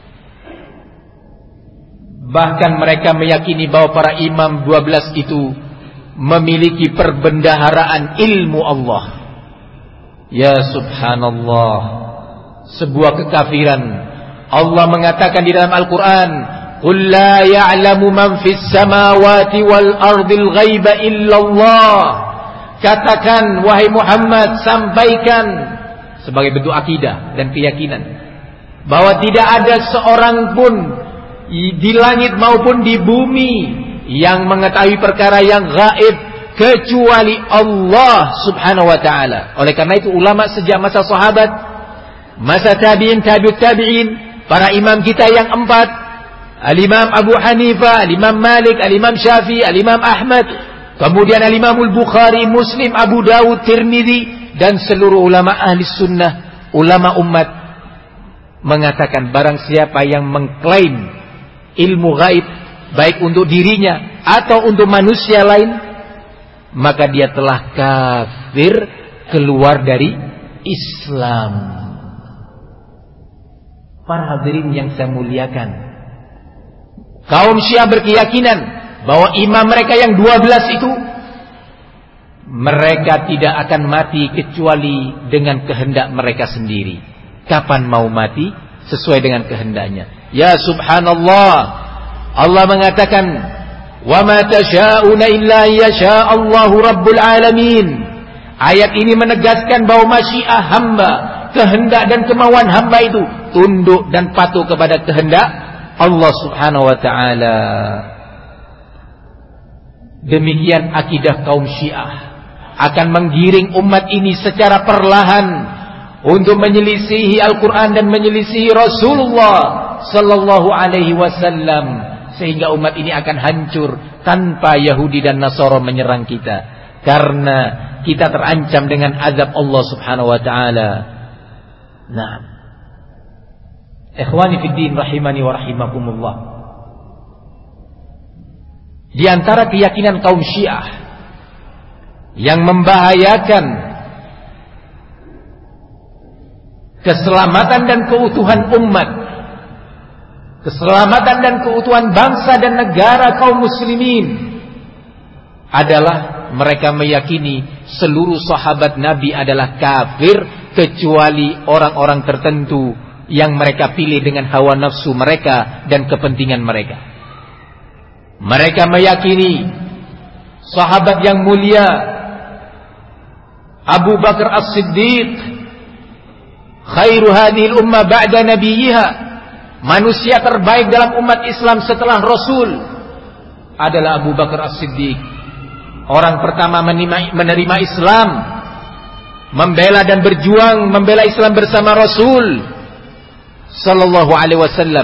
Bahkan mereka meyakini bahwa para imam 12 itu memiliki perbendaharaan ilmu Allah. Ya subhanallah, sebuah kekafiran. Allah mengatakan di dalam Al-Quran, qul la ya'lamu man fis samawati wal ardil ghaiba illallah. Katakan wahai Muhammad, sampaikan sebagai bentuk akidah dan keyakinan bahwa tidak ada seorang pun di langit maupun di bumi yang mengetahui perkara yang gaib kecuali Allah Subhanahu wa taala. Oleh karena itu ulama sejak masa sahabat, masa tabi'in, tabi'ut tabi'in, para imam kita yang 4, Al-Imam Abu Hanifah, Al-Imam Malik, Al-Imam Syafi'i, Al-Imam Ahmad, kemudian Al-Imam Al-Bukhari, Muslim, Abu Dawud, Tirmidzi, dan seluruh ulama ahli sunnah, ulama umat mengatakan barang siapa yang mengklaim ilmu gaib baik untuk dirinya atau untuk manusia lain, maka dia telah kafir, keluar dari Islam. Para hadirin yang saya muliakan, kaum Syiah berkeyakinan bahwa imam mereka yang 12 itu mereka tidak akan mati kecuali dengan kehendak mereka sendiri. Kapan mau mati? Sesuai dengan kehendaknya. Ya subhanallah, Allah mengatakan wa ma tasyauna illa yasha Allahu rabbul alamin. Ayat ini menegaskan bahwa masyiah hamba, kehendak dan kemauan hamba itu tunduk dan patuh kepada kehendak Allah Subhanahu wa taala. Demikian akidah kaum Syiah akan menggiring umat ini secara perlahan untuk menyelisihi Al-Quran dan menyelisihi Rasulullah sallallahu alaihi wasallam, sehingga umat ini akan hancur tanpa Yahudi dan Nasara menyerang kita, karena kita terancam dengan azab Allah Subhanahu wa taala. Nah, ikhwani fid din rahimani wa rahimakumullah, di antara keyakinan kaum Syiah yang membahayakan keselamatan dan keutuhan umat, keselamatan dan keutuhan bangsa dan negara kaum muslimin adalah mereka meyakini seluruh sahabat Nabi adalah kafir kecuali orang-orang tertentu yang mereka pilih dengan hawa nafsu mereka dan kepentingan mereka. Mereka meyakini sahabat yang mulia Abu Bakar As-Siddiq khairu hadhil ummah ba'da nabiyha, manusia terbaik dalam umat Islam setelah Rasul adalah Abu Bakar As-Siddiq. Orang pertama menerima Islam, membela dan berjuang membela Islam bersama Rasul sallallahu alaihi wasallam,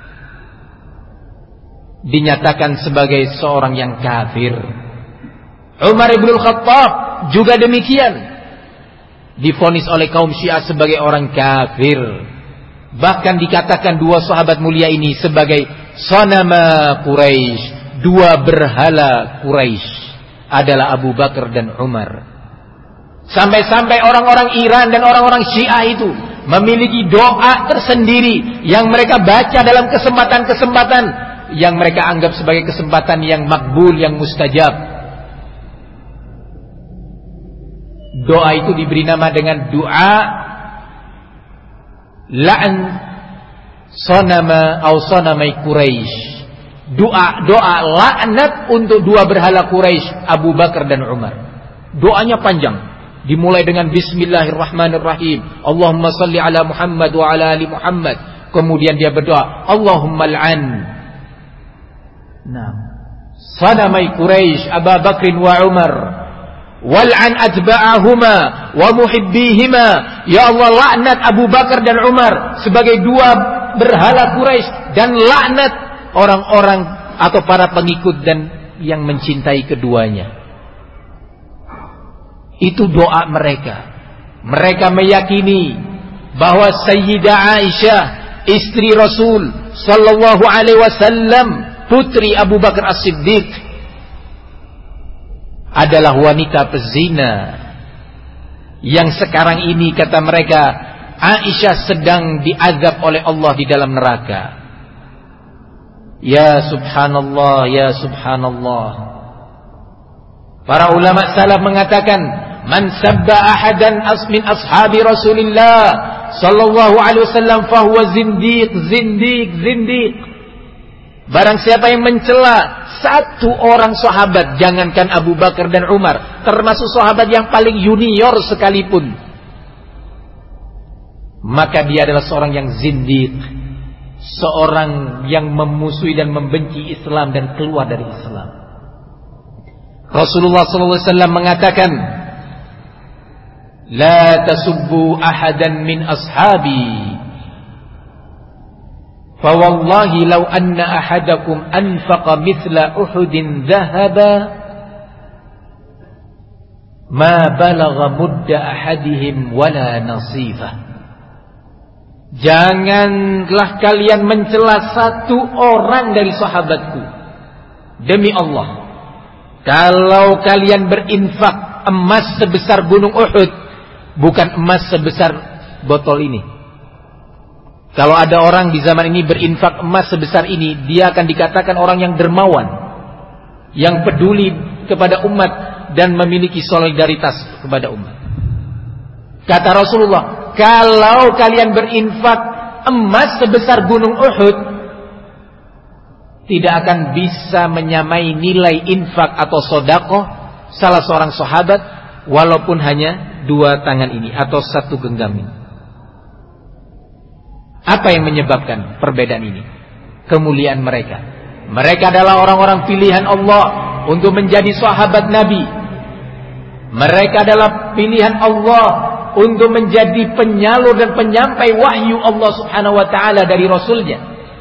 dinyatakan sebagai seorang yang kafir Umar ibn Khattab juga demikian, divonis oleh kaum Syiah sebagai orang kafir. Bahkan dikatakan dua sahabat mulia ini sebagai sanama Quraisy, dua berhala Quraisy, adalah Abu Bakar dan Umar. Sampai-sampai orang-orang Iran dan orang-orang Syiah itu memiliki doa tersendiri yang mereka baca dalam kesempatan-kesempatan yang mereka anggap sebagai kesempatan yang makbul, yang mustajab. Doa itu diberi nama dengan doa la'an sonama atau sonamai Quraisy. Doa laknat untuk dua berhala Quraisy, Abu Bakar dan Umar. Doanya panjang, dimulai dengan Bismillahirrahmanirrahim, Allahumma salli ala Muhammad wa ala ali Muhammad. Kemudian dia berdoa, Allahumma al'an sonamai Quraisy, Abu Bakr wa Umar, wal'an atba'ahuma wa muhibbihima. Ya Allah, laknat Abu Bakar dan Umar sebagai dua berhala Quraisy, dan laknat orang-orang atau para pengikut dan yang mencintai keduanya. Itu doa mereka. Mereka meyakini bahwa Sayyidah Aisyah, istri Rasul sallallahu alaihi wasallam, putri Abu Bakar As-Siddiq, adalah wanita pezina yang sekarang ini, kata mereka, Aisyah sedang diazab oleh Allah di dalam neraka. Ya subhanallah, ya subhanallah. Para ulama salaf mengatakan, man sabba ahadan min ashabi Rasulillah sallallahu alaihi wasallam fahuwa zindiq, zindiq, zindiq. Barang siapa yang mencela satu orang sahabat, jangankan Abu Bakar dan Umar, termasuk sahabat yang paling junior sekalipun, maka dia adalah seorang yang zindiq, seorang yang memusuhi dan membenci Islam dan keluar dari Islam. Rasulullah SAW mengatakan, la tasubbu ahadan min ashabi, fawallahi law anna ahadakum anfaqa mithla Uhudin dhahaba ma balagha mudda ahadihim wala nasifah. Janganlah kalian mencela satu orang dari sahabatku. Demi Allah, kalau kalian berinfak emas sebesar gunung Uhud, bukan emas sebesar botol ini. Kalau ada orang di zaman ini berinfak emas sebesar ini, dia akan dikatakan orang yang dermawan, yang peduli kepada umat dan memiliki solidaritas kepada umat. Kata Rasulullah, kalau kalian berinfak emas sebesar gunung Uhud, tidak akan bisa menyamai nilai infak atau sedekah salah seorang sahabat, walaupun hanya dua tangan ini atau satu genggam ini. Apa yang menyebabkan perbedaan ini? Kemuliaan mereka. Mereka adalah orang-orang pilihan Allah untuk menjadi sahabat Nabi. Mereka adalah pilihan Allah untuk menjadi penyalur dan penyampai wahyu Allah Subhanahu wa taala dari Rasulnya.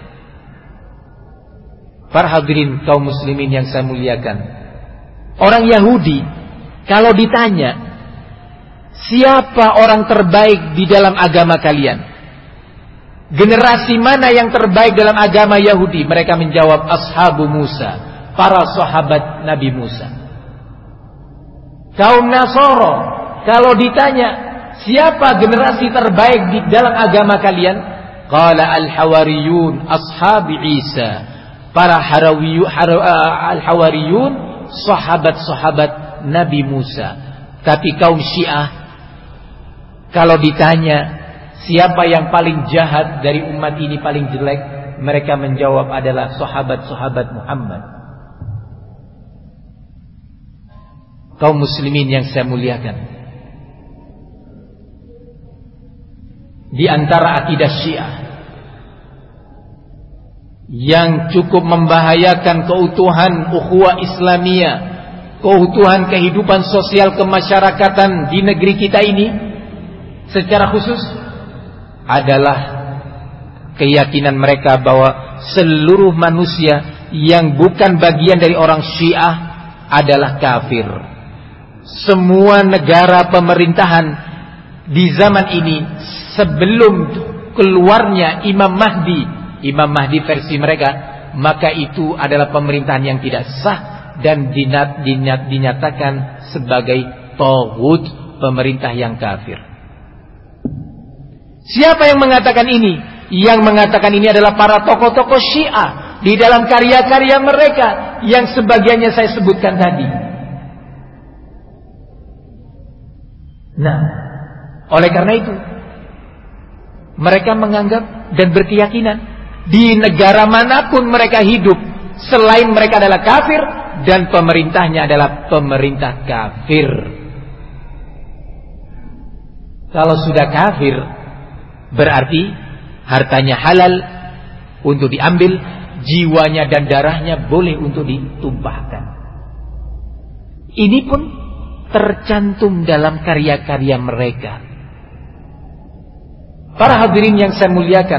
Para hadirin kaum muslimin yang saya muliakan, orang Yahudi kalau ditanya, siapa orang terbaik di dalam agama kalian? Generasi mana yang terbaik dalam agama Yahudi? Mereka menjawab, ashabu Musa, para sahabat Nabi Musa. Kaum Nasoro kalau ditanya, siapa generasi terbaik di dalam agama kalian? Qala al-hawariyun, ashabi Isa, para al-hawariyun, sahabat-sahabat Nabi Musa. Tapi kaum Syiah kalau ditanya, siapa yang paling jahat dari umat ini, paling jelek, mereka menjawab adalah sahabat-sahabat Muhammad. Kaum muslimin yang saya muliakan, di antara akidah Syiah yang cukup membahayakan keutuhan ukhuwah Islamiyah, keutuhan kehidupan sosial kemasyarakatan di negeri kita ini secara khusus, adalah keyakinan mereka bahwa seluruh manusia yang bukan bagian dari orang Syiah adalah kafir. Semua negara pemerintahan di zaman ini sebelum keluarnya Imam Mahdi versi mereka, maka itu adalah pemerintahan yang tidak sah dan dinyatakan sebagai taghut, pemerintah yang kafir. Siapa yang mengatakan ini? Yang mengatakan ini adalah para tokoh-tokoh Syiah di dalam karya-karya mereka yang sebagiannya saya sebutkan tadi. Nah, oleh karena itu mereka menganggap dan berkeyakinan di negara manapun mereka hidup, selain mereka adalah kafir dan pemerintahnya adalah pemerintah kafir. Kalau sudah kafir, berarti hartanya halal untuk diambil, jiwanya dan darahnya boleh untuk ditumpahkan. Ini pun tercantum dalam karya-karya mereka. Para hadirin yang saya muliakan,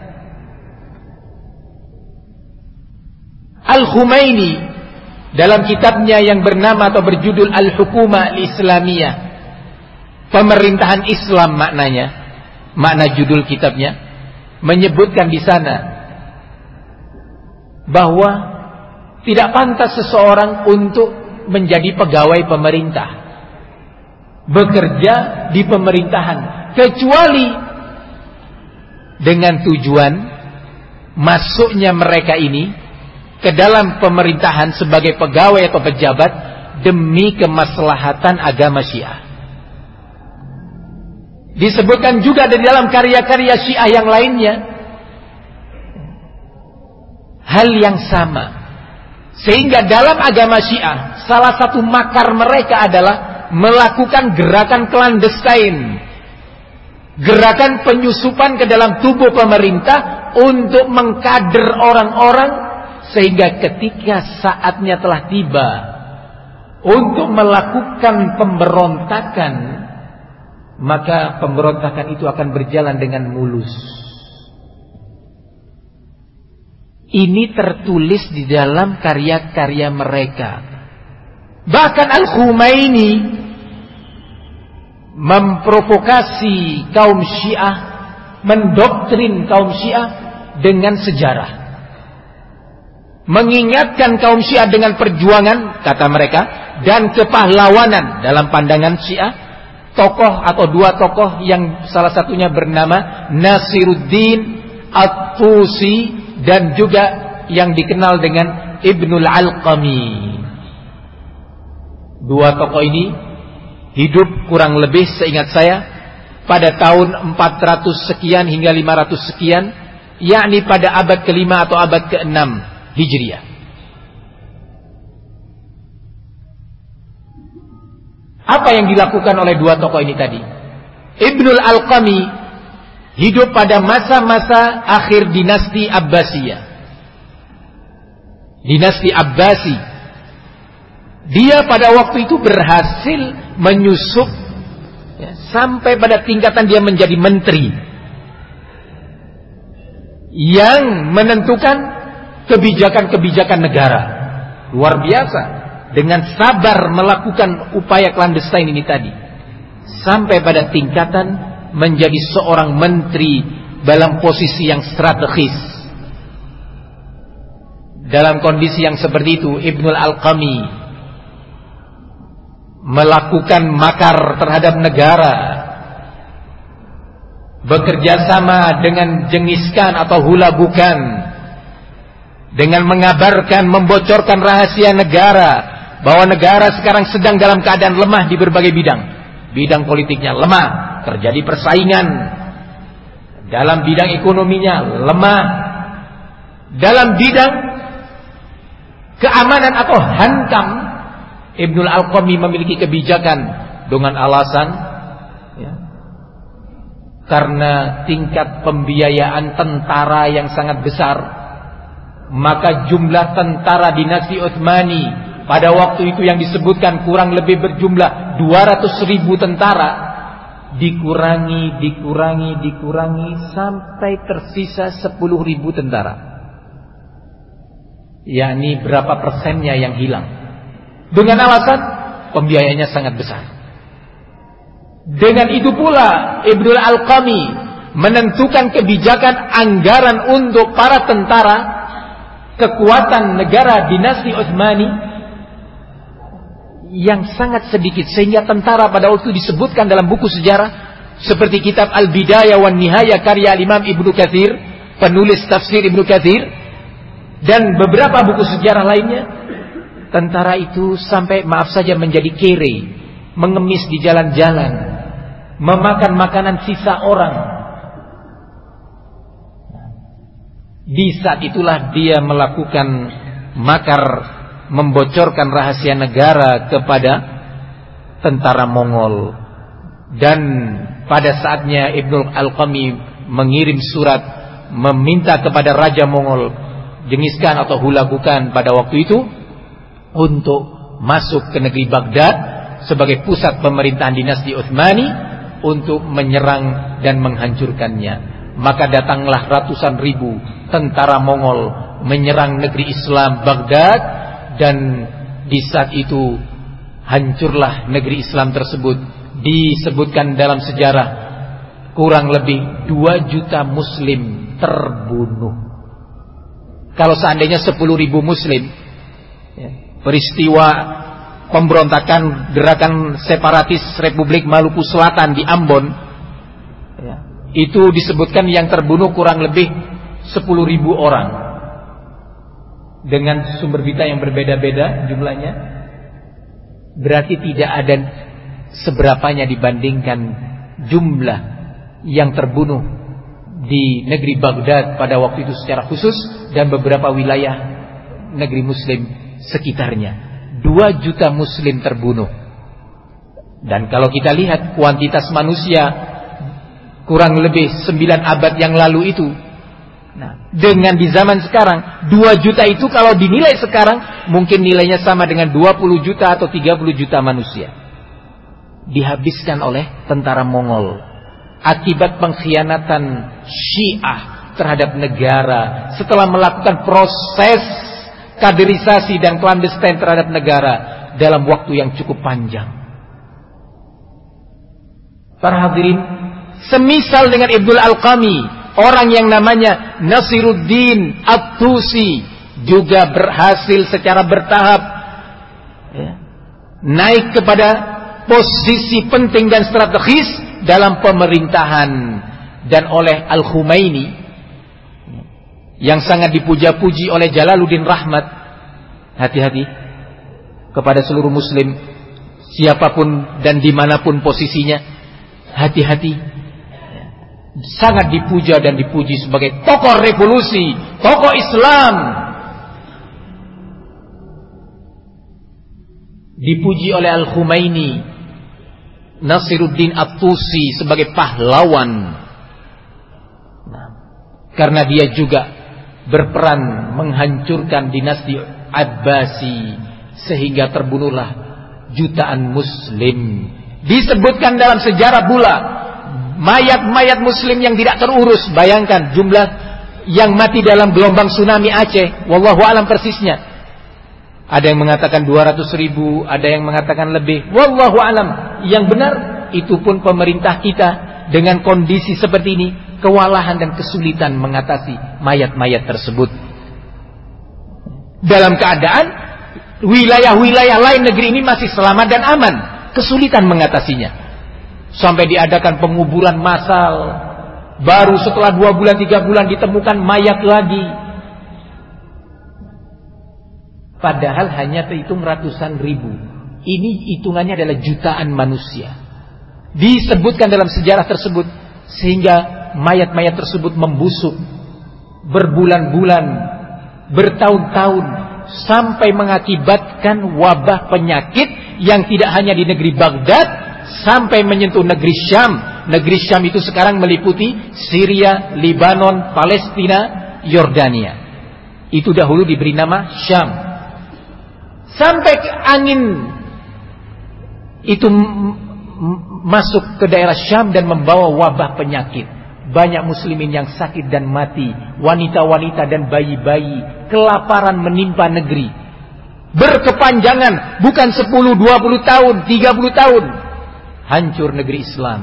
Al-Khumaini dalam kitabnya yang bernama atau berjudul Al-Hukumah Al-Islamiyah, pemerintahan Islam maknanya, makna judul kitabnya, menyebutkan di sana bahwa tidak pantas seseorang untuk menjadi pegawai pemerintah, bekerja di pemerintahan, kecuali dengan tujuan masuknya mereka ini ke dalam pemerintahan sebagai pegawai atau pejabat demi kemaslahatan agama Syiah. Disebutkan juga di dalam karya-karya Syiah yang lainnya hal yang sama. Sehingga dalam agama Syiah salah satu makar mereka adalah melakukan gerakan clandestine, gerakan penyusupan ke dalam tubuh pemerintah untuk mengkader orang-orang, sehingga ketika saatnya telah tiba untuk melakukan pemberontakan, maka pemberontakan itu akan berjalan dengan mulus. Ini tertulis di dalam karya-karya mereka. Bahkan Al-Khumaini memprovokasi kaum Syiah, mendoktrin kaum Syiah dengan sejarah, mengingatkan kaum Syiah dengan perjuangan, kata mereka, dan kepahlawanan. Dalam pandangan Syiah, tokoh atau dua tokoh yang salah satunya bernama Nasiruddin At-Tusi dan juga yang dikenal dengan Ibnul Alqami. Dua tokoh ini hidup kurang lebih seingat saya pada tahun 400 sekian hingga 500 sekian, yakni pada abad ke-5 atau abad ke-6 Hijriah. Apa yang dilakukan oleh dua tokoh ini tadi? Ibnul Alqami hidup pada masa-masa akhir dinasti Abbasiyah. Dinasti Abbasi. Dia pada waktu itu berhasil menyusup sampai pada tingkatan dia menjadi menteri yang menentukan kebijakan-kebijakan negara. Luar biasa, dengan sabar melakukan upaya clandestine ini tadi, sampai pada tingkatan menjadi seorang menteri dalam posisi yang strategis. Dalam kondisi yang seperti itu, Ibnul Alqami melakukan makar terhadap negara, bekerja sama dengan jengiskan atau hula bukan, dengan mengabarkan, membocorkan rahasia negara, bahwa negara sekarang sedang dalam keadaan lemah di berbagai bidang. Bidang politiknya lemah, terjadi persaingan. Dalam bidang ekonominya lemah. Dalam bidang keamanan atau hankam, Ibnul Alqami memiliki kebijakan dengan alasan karena tingkat pembiayaan tentara yang sangat besar, maka jumlah tentara dinasti Utsmani pada waktu itu yang disebutkan kurang lebih berjumlah 200.000 tentara, dikurangi sampai tersisa 10.000 tentara. Yakni berapa persennya yang hilang? Dengan alasan pembiayaannya sangat besar. Dengan itu pula Ibnul Alqami menentukan kebijakan anggaran untuk para tentara kekuatan negara dinasti Utsmani yang sangat sedikit, sehingga tentara pada waktu itu disebutkan dalam buku sejarah seperti kitab Al-Bidayah wan Nihayah karya Imam Ibnu Katsir, penulis tafsir Ibnu Katsir, dan beberapa buku sejarah lainnya. Tentara itu sampai maaf saja menjadi kere, mengemis di jalan-jalan, memakan makanan sisa orang. Di saat itulah dia melakukan makar, membocorkan rahasia negara kepada tentara Mongol. Dan pada saatnya Ibnul Alqami mengirim surat meminta kepada Raja Mongol Jenghis-Khan atau Hulagu Khan pada waktu itu untuk masuk ke negeri Baghdad sebagai pusat pemerintahan dinasti Utsmani untuk menyerang dan menghancurkannya. Maka datanglah ratusan ribu tentara Mongol menyerang negeri Islam Baghdad, dan di saat itu hancurlah negeri Islam tersebut. Disebutkan dalam sejarah kurang lebih 2 juta muslim terbunuh. Kalau seandainya 10.000 muslim, peristiwa pemberontakan gerakan separatis Republik Maluku Selatan di Ambon, itu disebutkan yang terbunuh kurang lebih 10.000 orang. Dengan sumber berita yang berbeda-beda jumlahnya, berarti tidak ada seberapanya dibandingkan jumlah yang terbunuh di negeri Baghdad pada waktu itu secara khusus, dan beberapa wilayah negeri muslim sekitarnya. 2 juta muslim terbunuh. Dan kalau kita lihat kuantitas manusia kurang lebih 9 abad yang lalu itu, nah, dengan di zaman sekarang 2 juta itu kalau dinilai sekarang mungkin nilainya sama dengan 20 juta atau 30 juta manusia dihabiskan oleh tentara Mongol akibat pengkhianatan Syiah terhadap negara setelah melakukan proses kaderisasi dan klandestin terhadap negara dalam waktu yang cukup panjang. Para hadirin, semisal dengan Ibnul Alqami, orang yang namanya Nasiruddin At-Tusi juga berhasil secara bertahap naik kepada posisi penting dan strategis dalam pemerintahan. Dan oleh Al-Khumaini yang sangat dipuja-puji oleh Jalaluddin Rahmat, hati-hati kepada seluruh muslim siapapun dan dimanapun posisinya, hati-hati. Sangat dipuja dan dipuji sebagai tokoh revolusi, tokoh Islam, dipuji oleh Al-Khumaini, Nasiruddin At-Tusi sebagai pahlawan. Karena dia juga berperan menghancurkan dinasti Abbasi sehingga terbunuhlah jutaan muslim. Disebutkan dalam sejarah pula mayat-mayat muslim yang tidak terurus. Bayangkan jumlah yang mati dalam gelombang tsunami Aceh, wallahu alam persisnya. Ada yang mengatakan 200.000, ada yang mengatakan lebih, wallahu alam. Yang benar, itu pun pemerintah kita dengan kondisi seperti ini kewalahan dan kesulitan mengatasi mayat-mayat tersebut. Dalam keadaan wilayah-wilayah lain negeri ini masih selamat dan aman, kesulitan mengatasinya. Sampai diadakan penguburan massal, baru setelah 2 bulan 3 bulan ditemukan mayat lagi. Padahal hanya terhitung ratusan ribu. Ini hitungannya adalah jutaan manusia. Disebutkan dalam sejarah tersebut, sehingga mayat-mayat tersebut membusuk berbulan-bulan, bertahun-tahun, sampai mengakibatkan wabah penyakit yang tidak hanya di negeri Baghdad, sampai menyentuh negeri Syam. Negeri Syam itu sekarang meliputi Syria, Libanon, Palestina, Yordania. Itu dahulu diberi nama Syam. Sampai angin itu masuk ke daerah Syam dan membawa wabah penyakit. Banyak muslimin yang sakit dan mati, wanita-wanita dan bayi-bayi, kelaparan menimpa negeri. berkepanjangan, bukan 10, 20 tahun, 30 tahun. Hancur negeri Islam.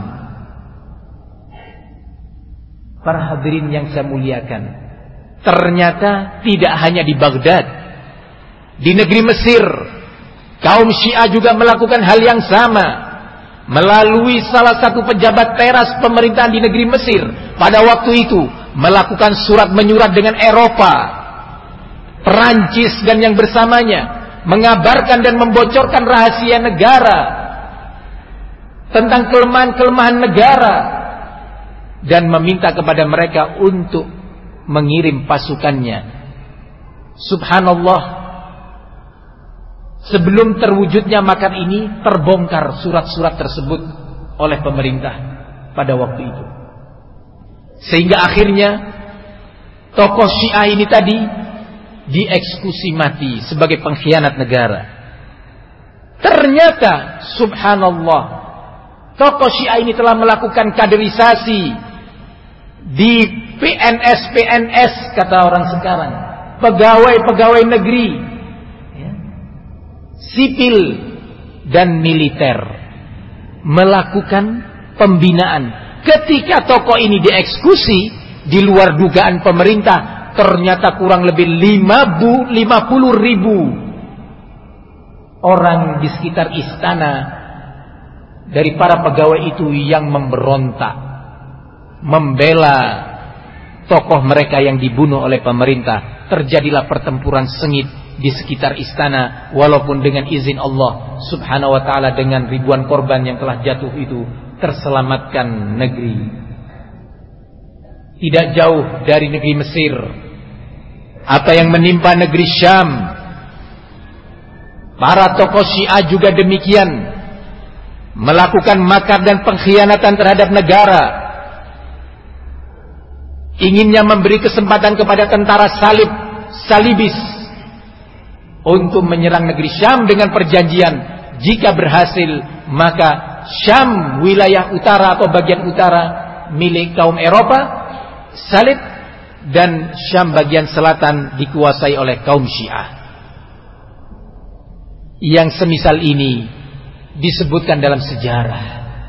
Para hadirin yang saya muliakan, ternyata tidak hanya di Baghdad, di negeri Mesir, kaum Syiah juga melakukan hal yang sama. Melalui salah satu pejabat teras pemerintahan di negeri Mesir pada waktu itu, melakukan surat menyurat dengan Eropa, Perancis dan yang bersamanya, mengabarkan dan membocorkan rahasia negara, tentang kelemahan-kelemahan negara, dan meminta kepada mereka untuk mengirim pasukannya. Subhanallah, sebelum terwujudnya makar ini, terbongkar surat-surat tersebut oleh pemerintah pada waktu itu. Sehingga akhirnya tokoh Syiah ini tadi dieksekusi mati sebagai pengkhianat negara. Ternyata subhanallah, tokoh Syiah ini telah melakukan kaderisasi di PNS kata orang sekarang, pegawai-pegawai negeri, sipil dan militer, melakukan pembinaan. Ketika tokoh ini dieksekusi di luar dugaan pemerintah, ternyata kurang lebih 50.000 orang di sekitar istana dari para pegawai itu yang memberontak, membela tokoh mereka yang dibunuh oleh pemerintah. Terjadilah pertempuran sengit di sekitar istana, walaupun dengan izin Allah subhanahu wa ta'ala, dengan ribuan korban yang telah jatuh itu, terselamatkan negeri. Tidak jauh dari negeri Mesir, apa yang menimpa negeri Syam, para tokoh Syiah juga demikian, melakukan makar dan pengkhianatan terhadap negara. Inginnya memberi kesempatan kepada tentara salibis untuk menyerang negeri Syam dengan perjanjian, jika berhasil maka Syam wilayah utara atau bagian utara milik kaum Eropa, salib, dan Syam bagian selatan dikuasai oleh kaum Syiah. Yang semisal ini disebutkan dalam sejarah.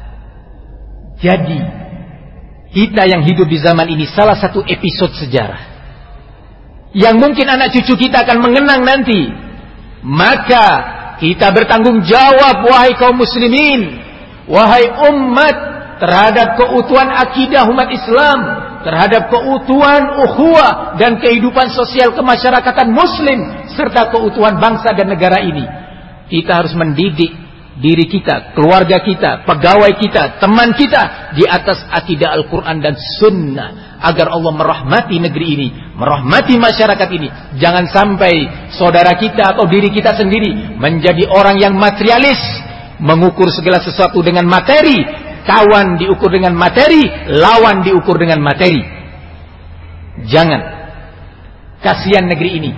Jadi kita yang hidup di zaman ini salah satu episode sejarah yang mungkin anak cucu kita akan mengenang nanti. Maka kita bertanggung jawab, wahai kaum muslimin, wahai umat, terhadap keutuhan akidah umat Islam, terhadap keutuhan ukhuwah dan kehidupan sosial kemasyarakatan muslim, serta keutuhan bangsa dan negara ini. Kita harus mendidik diri kita, keluarga kita, pegawai kita, teman kita di atas akidah Al-Quran dan Sunnah, agar Allah merahmati negeri ini, merahmati masyarakat ini. Jangan sampai saudara kita atau diri kita sendiri menjadi orang yang materialis, mengukur segala sesuatu dengan materi, kawan diukur dengan materi, lawan diukur dengan materi. Jangan. Kasihan negeri ini.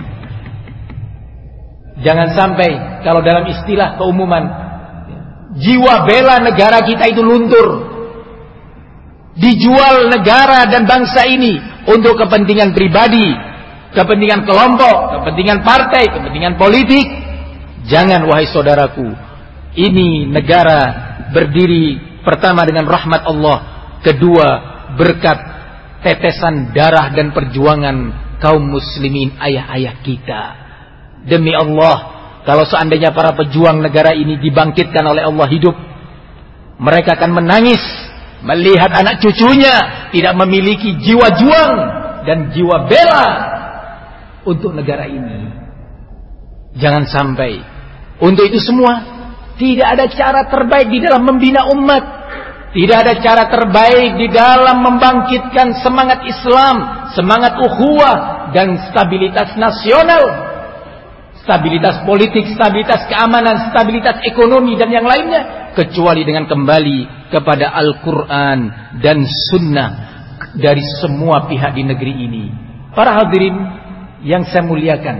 Jangan sampai, kalau dalam istilah keumuman, jiwa bela negara kita itu luntur. Dijual negara dan bangsa ini untuk kepentingan pribadi, kepentingan kelompok, kepentingan partai, kepentingan politik. Jangan, wahai saudaraku. Ini negara berdiri pertama dengan rahmat Allah, kedua berkat tetesan darah dan perjuangan kaum muslimin, ayah-ayah kita. Demi Allah, kalau seandainya para pejuang negara ini dibangkitkan oleh Allah hidup, mereka akan menangis melihat anak cucunya tidak memiliki jiwa juang dan jiwa bela untuk negara ini. Jangan sampai. Untuk itu semua, tidak ada cara terbaik di dalam membina umat, tidak ada cara terbaik di dalam membangkitkan semangat Islam, semangat ukhuwah dan stabilitas nasional, stabilitas politik, stabilitas keamanan, stabilitas ekonomi dan yang lainnya, kecuali dengan kembali kepada Al-Quran dan Sunnah dari semua pihak di negeri ini. Para hadirin yang saya muliakan,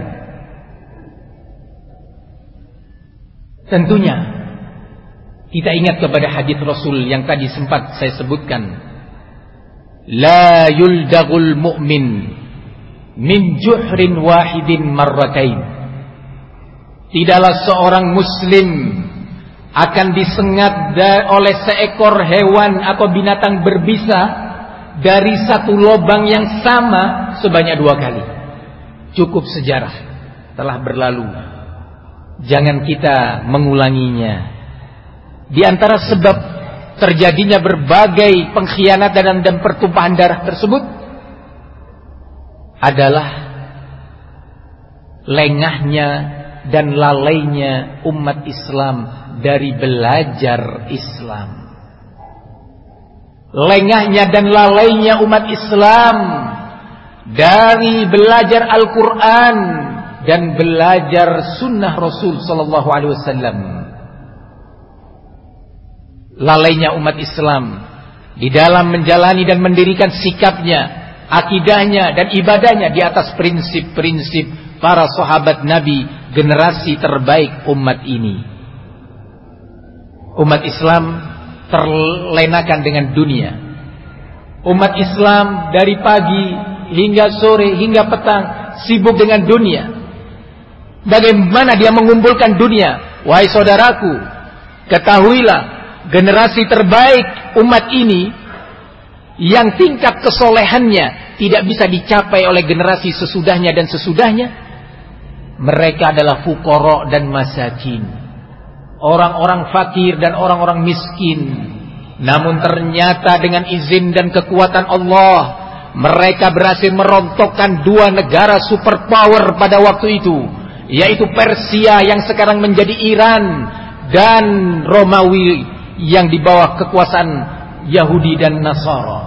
tentunya kita ingat kepada hadis Rasul yang tadi sempat saya sebutkan. La yuldagul mu'min min juhrin wahidin marratain. Tidaklah seorang muslim akan disengat oleh seekor hewan atau binatang berbisa dari satu lubang yang sama sebanyak 2 kali. Cukup sejarah telah berlalu. Jangan kita mengulanginya. Di antara sebab terjadinya berbagai pengkhianatan dan pertumpahan darah tersebut adalah lengahnya dan lalainya umat Islam dari belajar Islam. Lengahnya dan lalainya umat Islam dari belajar Al-Quran dan belajar sunnah Rasul sallallahu alaihi wasallam. Lalainya umat Islam di dalam menjalani dan mendirikan sikapnya, akidahnya dan ibadahnya di atas prinsip-prinsip para sahabat Nabi, generasi terbaik umat ini. Umat Islam terlenakan dengan dunia. Umat Islam dari pagi hingga sore hingga petang sibuk dengan dunia. Bagaimana dia mengumpulkan dunia? Wahai saudaraku, ketahuilah generasi terbaik umat ini yang tingkat kesolehannya tidak bisa dicapai oleh generasi sesudahnya dan sesudahnya, mereka adalah fuqara dan masakin, orang-orang fakir dan orang-orang miskin. Namun ternyata dengan izin dan kekuatan Allah, mereka berhasil merontokkan 2 negara superpower pada waktu itu, yaitu Persia yang sekarang menjadi Iran dan Romawi yang di bawah kekuasaan Yahudi dan Nasara.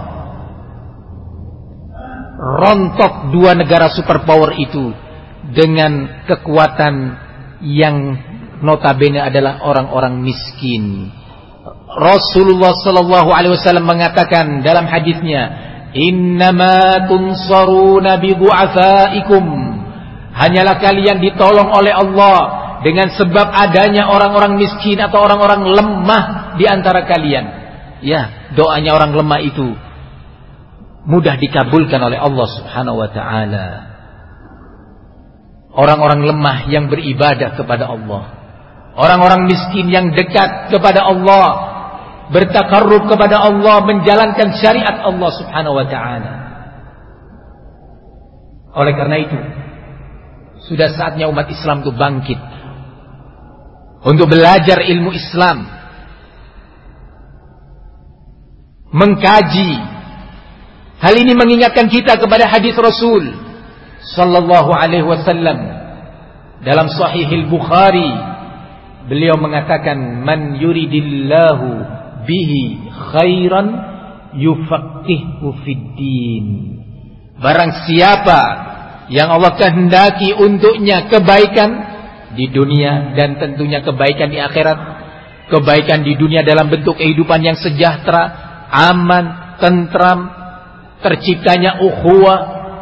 Rontok 2 negara superpower itu dengan kekuatan yang notabene adalah orang-orang miskin. Rasulullah sallallahu alaihi wasallam mengatakan dalam hadisnya, "Innama tunsaruna bi du'afaikum." Hanyalah kalian ditolong oleh Allah dengan sebab adanya orang-orang miskin atau orang-orang lemah di antara kalian. Ya, doanya orang lemah itu mudah dikabulkan oleh Allah Subhanahu wa taala. Orang-orang lemah yang beribadah kepada Allah, orang-orang miskin yang dekat kepada Allah, bertakarrub kepada Allah, menjalankan syariat Allah Subhanahu wa taala. Oleh karena itu, sudah saatnya umat Islam itu bangkit untuk belajar ilmu Islam, mengkaji. Hal ini mengingatkan kita kepada hadis Rasul sallallahu alaihi wasallam dalam Sahihil Bukhari. Beliau mengatakan, "Man yuridillahu bihi khairan yufaqihu fid-din." Barang siapa yang Allah kehendaki untuknya kebaikan di dunia dan tentunya kebaikan di akhirat, kebaikan di dunia dalam bentuk kehidupan yang sejahtera, aman, tentram, terciptanya ukhuwah,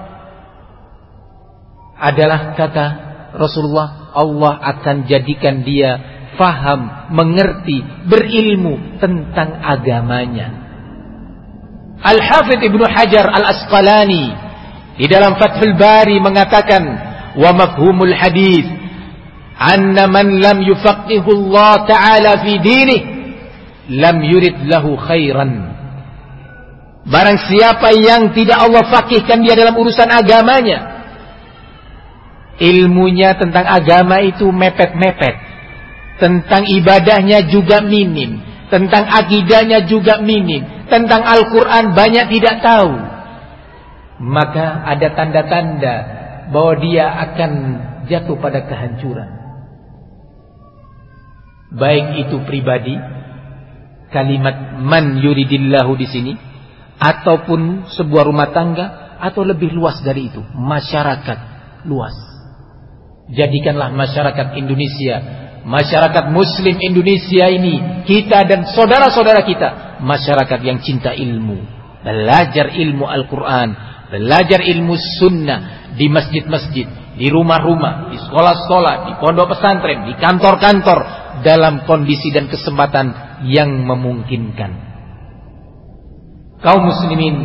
adalah kata Rasulullah, Allah akan jadikan dia faham, mengerti, berilmu tentang agamanya. Al-Hafidh Ibnu Hajar Al-Asqalani di dalam Fathul Bari mengatakan, wa mafhumul hadis anna man lam yufaqihu Allah ta'ala fi dinih lam yurid lahu khairan. Barang siapa yang tidak Allah faqihkan dia dalam urusan agamanya, ilmunya tentang agama itu mepet-mepet, tentang ibadahnya juga minim, tentang akidahnya juga minim, tentang Al-Quran banyak tidak tahu, maka ada tanda-tanda bahwa dia akan jatuh pada kehancuran. Baik itu pribadi, kalimat man yuridillahu di sini, ataupun sebuah rumah tangga, atau lebih luas dari itu, masyarakat luas. Jadikanlah masyarakat Indonesia, masyarakat Muslim Indonesia ini, kita dan saudara-saudara kita, masyarakat yang cinta ilmu, belajar ilmu Al-Quran, belajar ilmu sunnah di masjid-masjid, di rumah-rumah, di sekolah-sekolah, di pondok pesantren, di kantor-kantor, dalam kondisi dan kesempatan yang memungkinkan. Kaum muslimin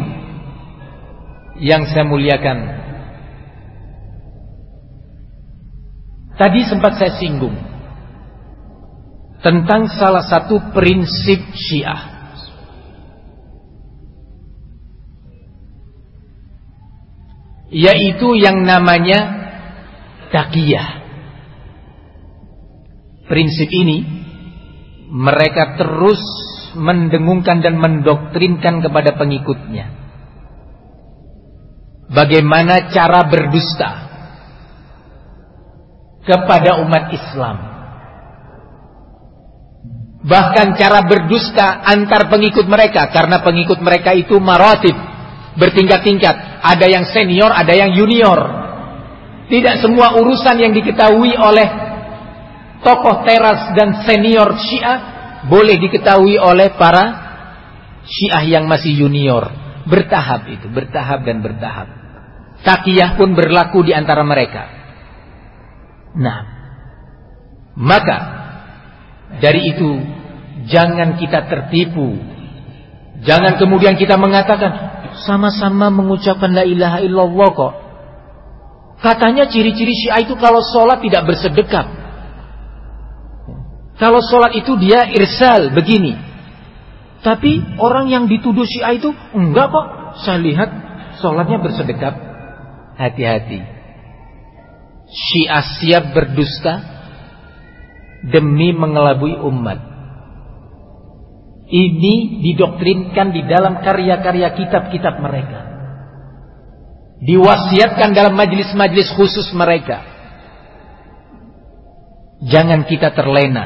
yang saya muliakan, Tadi sempat saya singgung tentang salah satu prinsip Syiah, yaitu yang namanya taqiyah. Prinsip ini mereka terus mendengungkan dan mendoktrinkan kepada pengikutnya. Bagaimana cara berdusta kepada umat Islam. Bahkan cara berdusta antar pengikut mereka, karena pengikut mereka itu maratib, bertingkat-tingkat. Ada yang senior, ada yang junior. Tidak semua urusan yang diketahui oleh tokoh teras dan senior Syiah boleh diketahui oleh para Syiah yang masih junior. Bertahap itu, bertahap dan bertahap. Taqiyah pun berlaku di antara mereka. Nah, maka dari itu jangan kita tertipu. Jangan kemudian kita mengatakan sama-sama mengucapkan la ilaha illallah kok. Katanya ciri-ciri Syiah itu kalau sholat tidak bersedekap. Kalau sholat itu dia irsal begini. Tapi orang yang dituduh Syiah itu enggak kok. Saya lihat sholatnya bersedekap. Hati-hati. Syiah siap berdusta demi mengelabui umat. Ini didoktrinkan di dalam karya-karya kitab-kitab mereka. Diwasiatkan dalam majlis-majlis khusus mereka. Jangan kita terlena.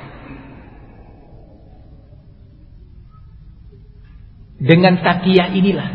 Dengan taqiyah inilah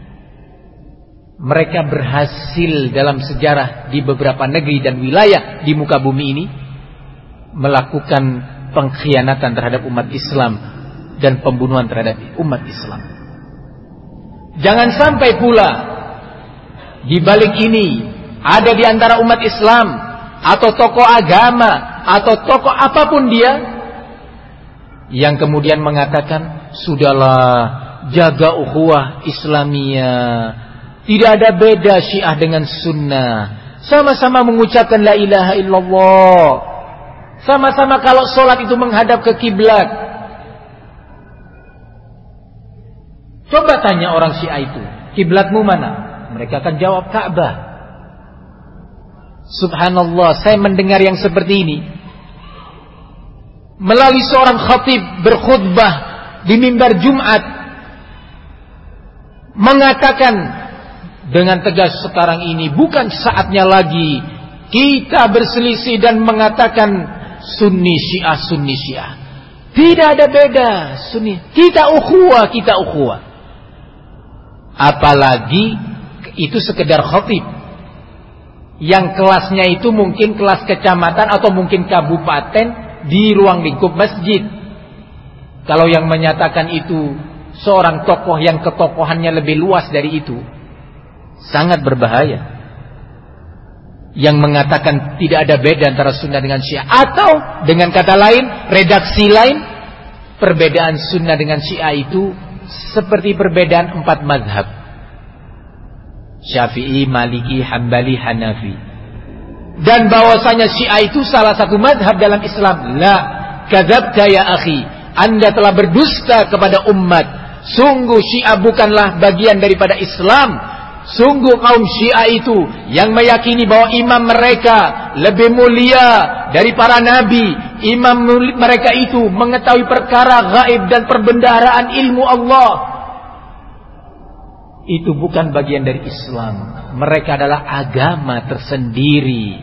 mereka berhasil dalam sejarah di beberapa negeri dan wilayah di muka bumi ini melakukan pengkhianatan terhadap umat Islam dan pembunuhan terhadap umat Islam. Jangan sampai pula di balik ini ada di antara umat Islam atau tokoh agama atau tokoh apapun dia yang kemudian mengatakan sudahlah, jaga ukhuwah Islamiyah. Tidak ada beda Syiah dengan Sunnah. Sama-sama mengucapkan la ilaha illallah. Sama-sama kalau sholat itu menghadap ke kiblat. Coba tanya orang Syiah itu, kiblatmu mana? Mereka akan jawab Ka'bah. Subhanallah, saya mendengar yang seperti ini melalui seorang khatib berkhutbah di mimbar Jumat, mengatakan dengan tegas, sekarang ini bukan saatnya lagi kita berselisih dan mengatakan Sunni Syiah, Sunni Syiah. Tidak ada beda Sunni. Kita ukhuwah, kita ukhuwah. Apalagi itu sekedar khatib yang kelasnya itu mungkin kelas kecamatan atau mungkin kabupaten di ruang lingkup masjid. Kalau yang menyatakan itu seorang tokoh yang ketokohannya lebih luas dari itu, sangat berbahaya. Yang mengatakan tidak ada beda antara Sunnah dengan Syiah, atau dengan kata lain, redaksi lain, perbedaan Sunnah dengan Syiah itu seperti perbedaan 4 mazhab: Syafi'i, Maliki, Hambali, Hanafi. Dan bahwasanya Syiah itu salah satu mazhab dalam Islam. La, kadzabta ya akhi, Anda telah berdusta kepada umat. Sungguh Syiah bukanlah bagian daripada Islam. Sungguh kaum Syiah itu yang meyakini bahwa imam mereka lebih mulia dari para nabi. Imam mereka itu mengetahui perkara gaib dan perbendaharaan ilmu Allah. Itu bukan bagian dari Islam. Mereka adalah agama tersendiri.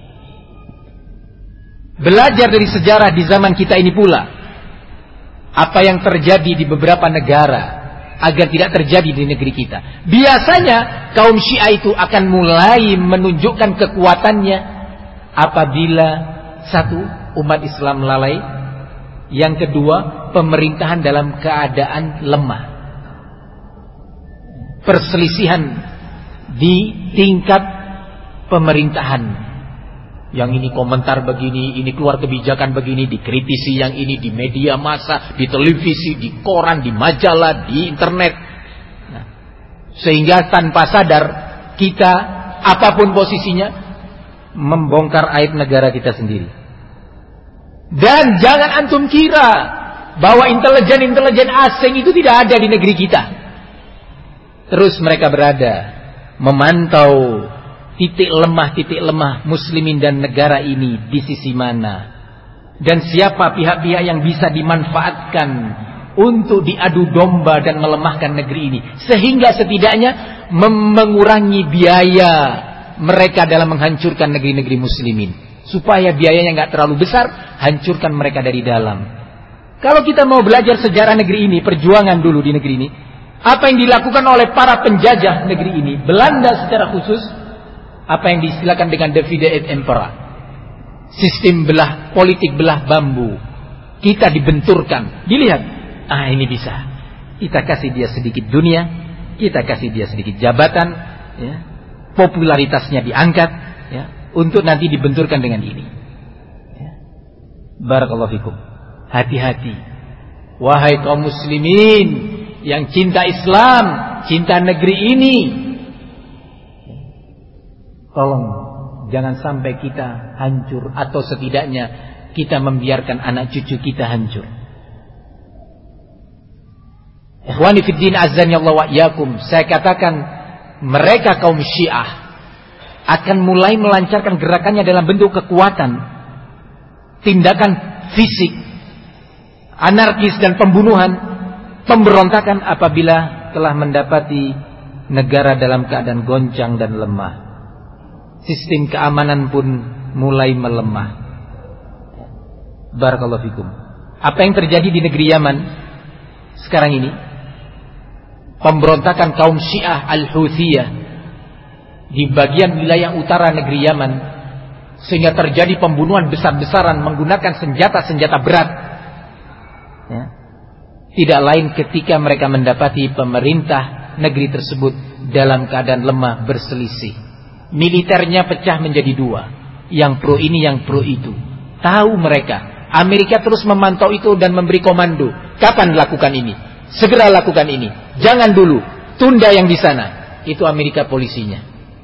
Belajar dari sejarah di zaman kita ini pula, apa yang terjadi di beberapa negara, agar tidak terjadi di negeri kita. Biasanya kaum Syiah itu akan mulai menunjukkan kekuatannya apabila satu, umat Islam lalai. Yang kedua, pemerintahan dalam keadaan lemah. Perselisihan di tingkat pemerintahan. Yang ini komentar begini, ini keluar kebijakan begini, dikritisi yang ini di media massa, di televisi, di koran, di majalah, di internet. Nah, sehingga tanpa sadar kita, apapun posisinya, membongkar aib negara kita sendiri. Dan jangan antum kira bahwa intelijen asing itu tidak ada di negeri kita. Terus mereka berada memantau titik lemah muslimin dan negara ini di sisi mana, dan siapa pihak-pihak yang bisa dimanfaatkan untuk diadu domba dan melemahkan negeri ini, sehingga setidaknya mengurangi biaya mereka dalam menghancurkan negeri-negeri muslimin, supaya biayanya nggak terlalu besar, hancurkan mereka dari dalam. Kalau kita mau belajar sejarah negeri ini, perjuangan dulu di negeri ini, apa yang dilakukan oleh para penjajah negeri ini, Belanda secara khusus, apa yang diistilahkan dengan divide et impera, sistem politik belah bambu. Kita dibenturkan, dilihat, ini bisa, kita kasih dia sedikit dunia, kita kasih dia sedikit jabatan, ya, popularitasnya diangkat, ya, untuk nanti dibenturkan dengan ini, ya. Barakallahu fikum. Hati-hati, wahai kaum muslimin yang cinta Islam, cinta negeri ini, tolong jangan sampai kita hancur, atau setidaknya kita membiarkan anak cucu kita hancur. Ikhwani fid din azani Allah wa iyyakum, saya katakan mereka kaum Syiah akan mulai melancarkan gerakannya dalam bentuk kekuatan, tindakan fisik, anarkis dan pembunuhan, pemberontakan apabila telah mendapati negara dalam keadaan goncang dan lemah. Sistem keamanan pun mulai melemah. Barakallahu fikum. Apa yang terjadi di negeri Yaman sekarang ini? Pemberontakan kaum Syiah Al-Houthiyah di bagian wilayah utara negeri Yaman, sehingga terjadi pembunuhan besar-besaran menggunakan senjata-senjata berat, ya. Tidak lain ketika mereka mendapati pemerintah negeri tersebut dalam keadaan lemah, berselisih. Militernya pecah menjadi dua, yang pro ini, yang pro itu. Tahu mereka, Amerika terus memantau itu dan memberi komando, kapan lakukan ini, segera lakukan ini, jangan dulu, tunda yang di sana. Itu Amerika polisinya.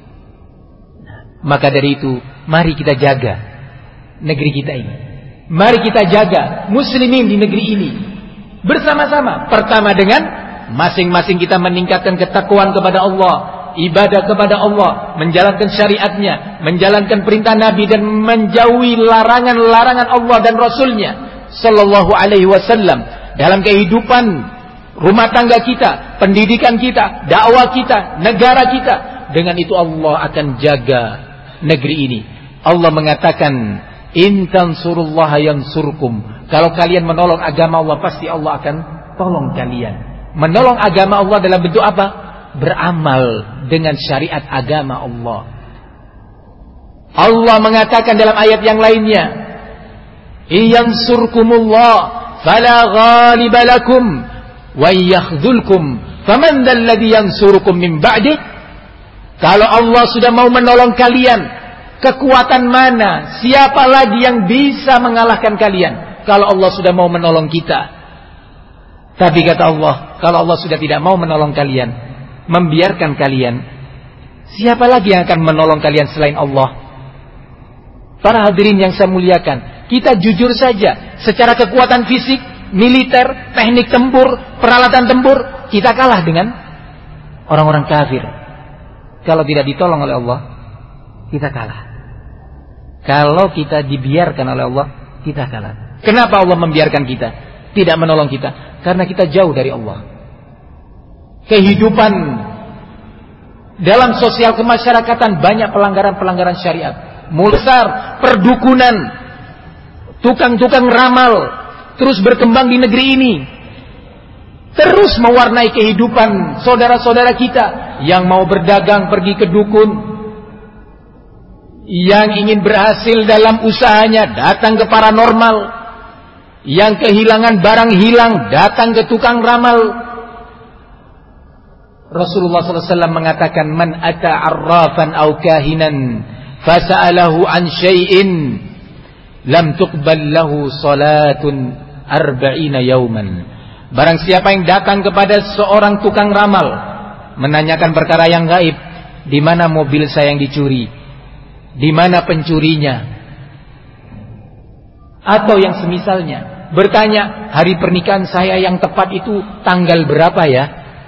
Maka dari itu, mari kita jaga negeri kita ini. Mari kita jaga muslimin di negeri ini bersama-sama. Pertama dengan masing-masing kita meningkatkan ketakwaan kepada Allah, ibadah kepada Allah, menjalankan syariatnya, menjalankan perintah Nabi, dan menjauhi larangan-larangan Allah dan Rasulnya Sallallahu Alaihi Wasallam dalam kehidupan rumah tangga kita, pendidikan kita, dakwah kita, negara kita. Dengan itu Allah akan jaga negeri ini. Allah mengatakan, in tansurullaha yansurkum. Kalau kalian menolong agama Allah, pasti Allah akan tolong kalian. Menolong agama Allah dalam bentuk apa? Beramal dengan syariat agama Allah. Allah mengatakan dalam ayat yang lainnya, iyansurkumullah fala ghaliba lakum wa yakhdhulkum faman dzalladzi yansurukum min ba'di. Kalau Allah sudah mau menolong kalian, kekuatan mana, siapa lagi yang bisa mengalahkan kalian? Kalau Allah sudah mau menolong kita. Tapi kata Allah, kalau Allah sudah tidak mau menolong kalian, membiarkan kalian, siapa lagi yang akan menolong kalian selain Allah? Para hadirin yang saya muliakan, kita jujur saja, secara kekuatan fisik, militer, teknik tempur, peralatan tempur, kita kalah dengan orang-orang kafir. Kalau tidak ditolong oleh Allah, kita kalah. Kalau kita dibiarkan oleh Allah, kita kalah. Kenapa Allah membiarkan kita, tidak menolong kita? Karena kita jauh dari Allah. Kehidupan dalam sosial kemasyarakatan banyak pelanggaran-pelanggaran syariat. Mulsar, perdukunan, tukang-tukang ramal terus berkembang di negeri ini, terus mewarnai kehidupan saudara-saudara kita yang mau berdagang pergi ke dukun, yang ingin berhasil dalam usahanya datang ke paranormal, yang kehilangan barang hilang datang ke tukang ramal. Rasulullah SAW mengatakan, man ata arrafan aw kahinan fasa'alahu an syai'in lam tuqbal lahu salatun 40 yauman. Barang siapa yang datang kepada seorang tukang ramal menanyakan perkara yang gaib, di mana mobil saya yang dicuri, Di mana pencurinya? Atau yang semisalnya. Bertanya, hari pernikahan saya yang tepat itu tanggal berapa ya?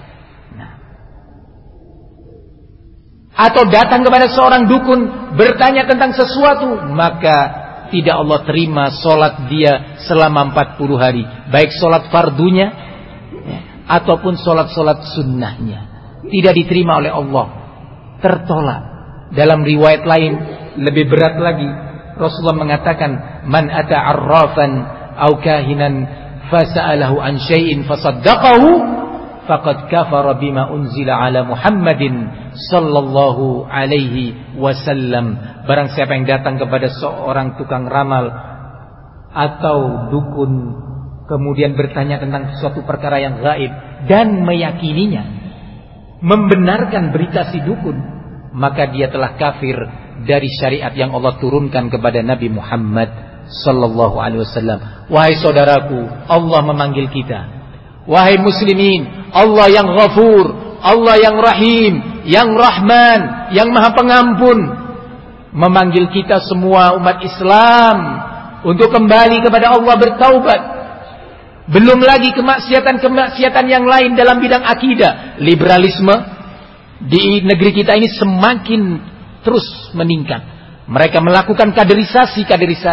Atau datang kepada seorang dukun bertanya tentang sesuatu, maka tidak Allah terima solat dia selama 40 hari, baik solat fardunya ataupun solat-solat sunnahnya, tidak diterima oleh Allah, tertolak. Dalam riwayat lain lebih berat lagi, Rasulullah mengatakan, man ata arrafan aw kahinan fasa'alahu an syai'in fasaddaqahu faqad kafara bima unzila ala Muhammadin sallallahu alaihi wasallam. Barang siapa yang datang kepada seorang tukang ramal atau dukun, kemudian bertanya tentang suatu perkara yang gaib dan meyakininya, membenarkan berita si dukun, maka dia telah kafir dari syariat yang Allah turunkan kepada Nabi Muhammad sallallahu alaihi wasallam. Wahai saudaraku, Allah memanggil kita. Wahai muslimin, Allah yang Ghafur, Allah yang Rahim, yang Rahman, yang Maha Pengampun, memanggil kita semua umat Islam untuk kembali kepada Allah, bertaubat. Belum lagi kemaksiatan-kemaksiatan yang lain dalam bidang akidah. Liberalisme di negeri kita ini semakin terus meningkat. Mereka melakukan kaderisasi.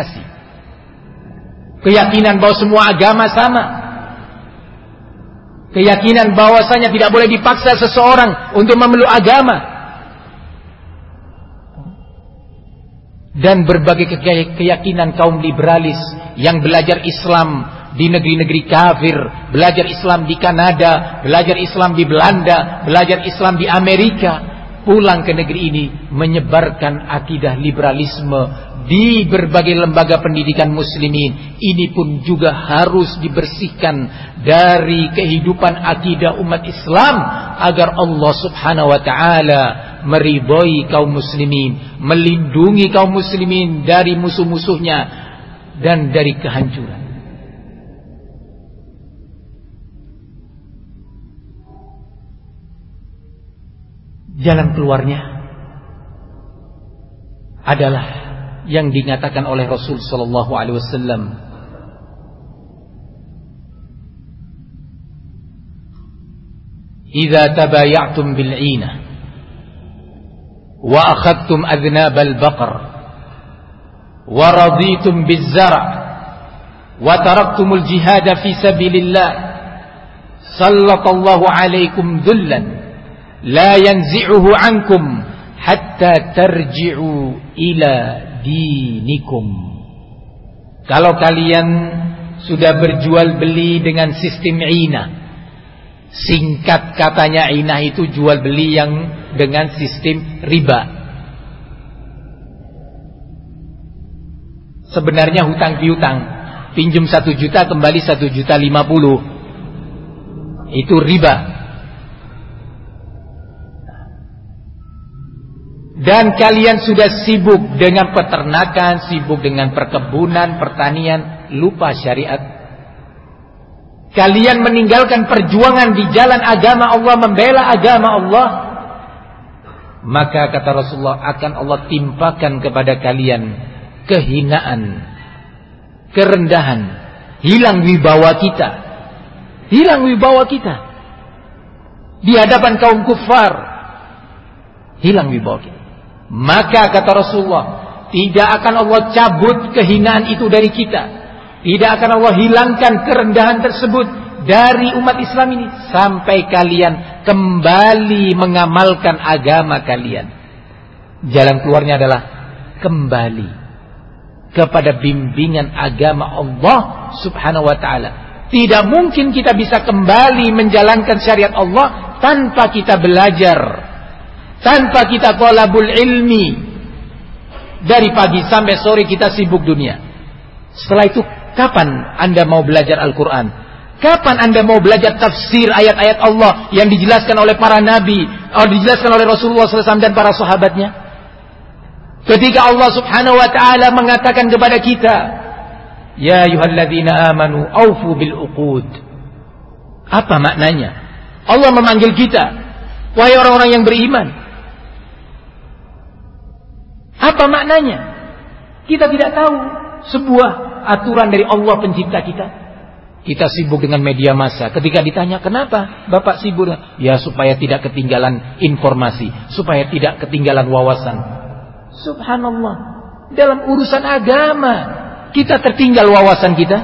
Keyakinan bahwa semua agama sama. Keyakinan bahwasanya tidak boleh dipaksa seseorang untuk memeluk agama. Dan berbagai keyakinan kaum liberalis yang belajar Islam di negeri-negeri kafir, belajar Islam di Kanada, belajar Islam di Belanda, belajar Islam di Amerika, pulang ke negeri ini menyebarkan akidah liberalisme di berbagai lembaga pendidikan muslimin. Ini pun juga harus dibersihkan dari kehidupan akidah umat Islam agar Allah Subhanahu wa taala meridhai kaum muslimin, melindungi kaum muslimin dari musuh-musuhnya dan dari kehancuran. Jalan keluarnya adalah yang dinyatakan oleh Rasul sallallahu alaihi wasallam, "Idza tabaya'tum bil 'inah wa akhadtum adnab al-baqar wa raditum biz-zar' wa taraktumul jihad fi sabilillah sallallahu alaikum dhullan la yanzi'uhu 'ankum hatta tarji'u ila dinikum." Kalau kalian sudah berjual beli dengan sistem inah, singkat katanya inah itu jual beli yang dengan sistem riba. Sebenarnya hutang piutang, pinjam 1 juta kembali 1.050.000, itu riba. Dan kalian sudah sibuk dengan peternakan, sibuk dengan perkebunan, pertanian, lupa syariat. Kalian meninggalkan perjuangan di jalan agama Allah, membela agama Allah, maka kata Rasulullah akan Allah timpakan kepada kalian kehinaan, kerendahan, hilang wibawa kita. Hilang wibawa kita di hadapan kaum kufar. Hilang wibawa kita. Maka kata Rasulullah, tidak akan Allah cabut kehinaan itu dari kita, tidak akan Allah hilangkan kerendahan tersebut dari umat Islam ini sampai kalian kembali mengamalkan agama kalian. Jalan keluarnya adalah kembali kepada bimbingan agama Allah Subhanahu wa ta'ala. Tidak mungkin kita bisa kembali menjalankan syariat Allah tanpa kita belajar, tanpa kita thalabul ilmi. Dari pagi sampai sore kita sibuk dunia. Setelah itu kapan Anda mau belajar Al-Quran? Kapan Anda mau belajar tafsir ayat-ayat Allah yang dijelaskan oleh para nabi, dijelaskan oleh Rasulullah SAW dan para sahabatnya? Ketika Allah Subhanahu wa ta'ala mengatakan kepada kita, "Ya ayyuhalladzina amanu aufu bil uqud." Apa maknanya? Allah memanggil kita, wahai orang-orang yang beriman. Apa maknanya? Kita tidak tahu sebuah aturan dari Allah pencipta kita. Kita sibuk dengan media massa. Ketika ditanya, kenapa Bapak sibuk? Ya, supaya tidak ketinggalan informasi, supaya tidak ketinggalan wawasan. Subhanallah. Dalam urusan agama kita tertinggal wawasan kita.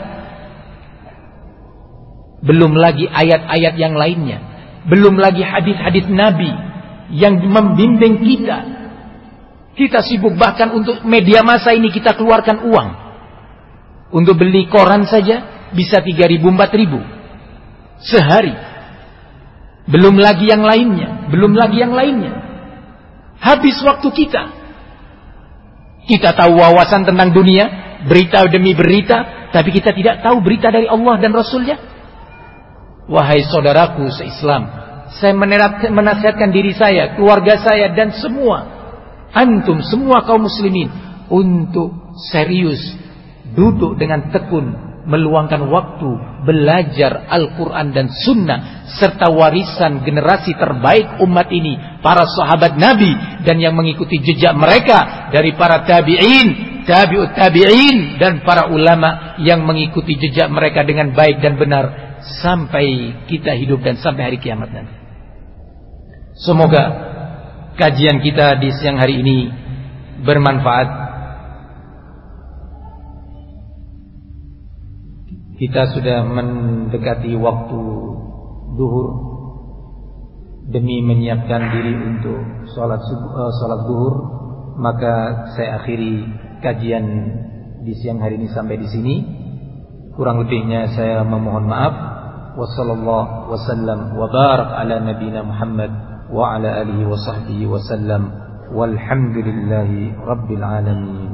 Belum lagi ayat-ayat yang lainnya. Belum lagi hadis-hadis Nabi yang membimbing kita. Kita sibuk bahkan untuk media massa ini kita keluarkan uang. Untuk beli koran saja bisa 3.000, 4.000 sehari. Belum lagi yang lainnya. Belum lagi yang lainnya. Habis waktu kita. Kita tahu wawasan tentang dunia, berita demi berita, tapi kita tidak tahu berita dari Allah dan Rasulnya. Wahai saudaraku se-Islam, saya menasihatkan diri saya, keluarga saya, dan semua antum, semua kaum muslimin, untuk serius duduk dengan tekun meluangkan waktu belajar Al-Quran dan Sunnah serta warisan generasi terbaik umat ini, para sahabat Nabi dan yang mengikuti jejak mereka dari para tabi'in, tabi'ut tabi'in, dan para ulama yang mengikuti jejak mereka dengan baik dan benar sampai kita hidup dan sampai hari kiamat nanti. Semoga kajian kita di siang hari ini bermanfaat. Kita sudah mendekati waktu duhur. Demi menyiapkan diri untuk sholat duhur, maka saya akhiri kajian di siang hari ini sampai di sini. Kurang lebihnya saya memohon maaf. Wassallallahu wasallam wa barak ala nabiyina Muhammad wa ala alihi wa sahbihi wasallam. Walhamdulillahi rabbil alamin.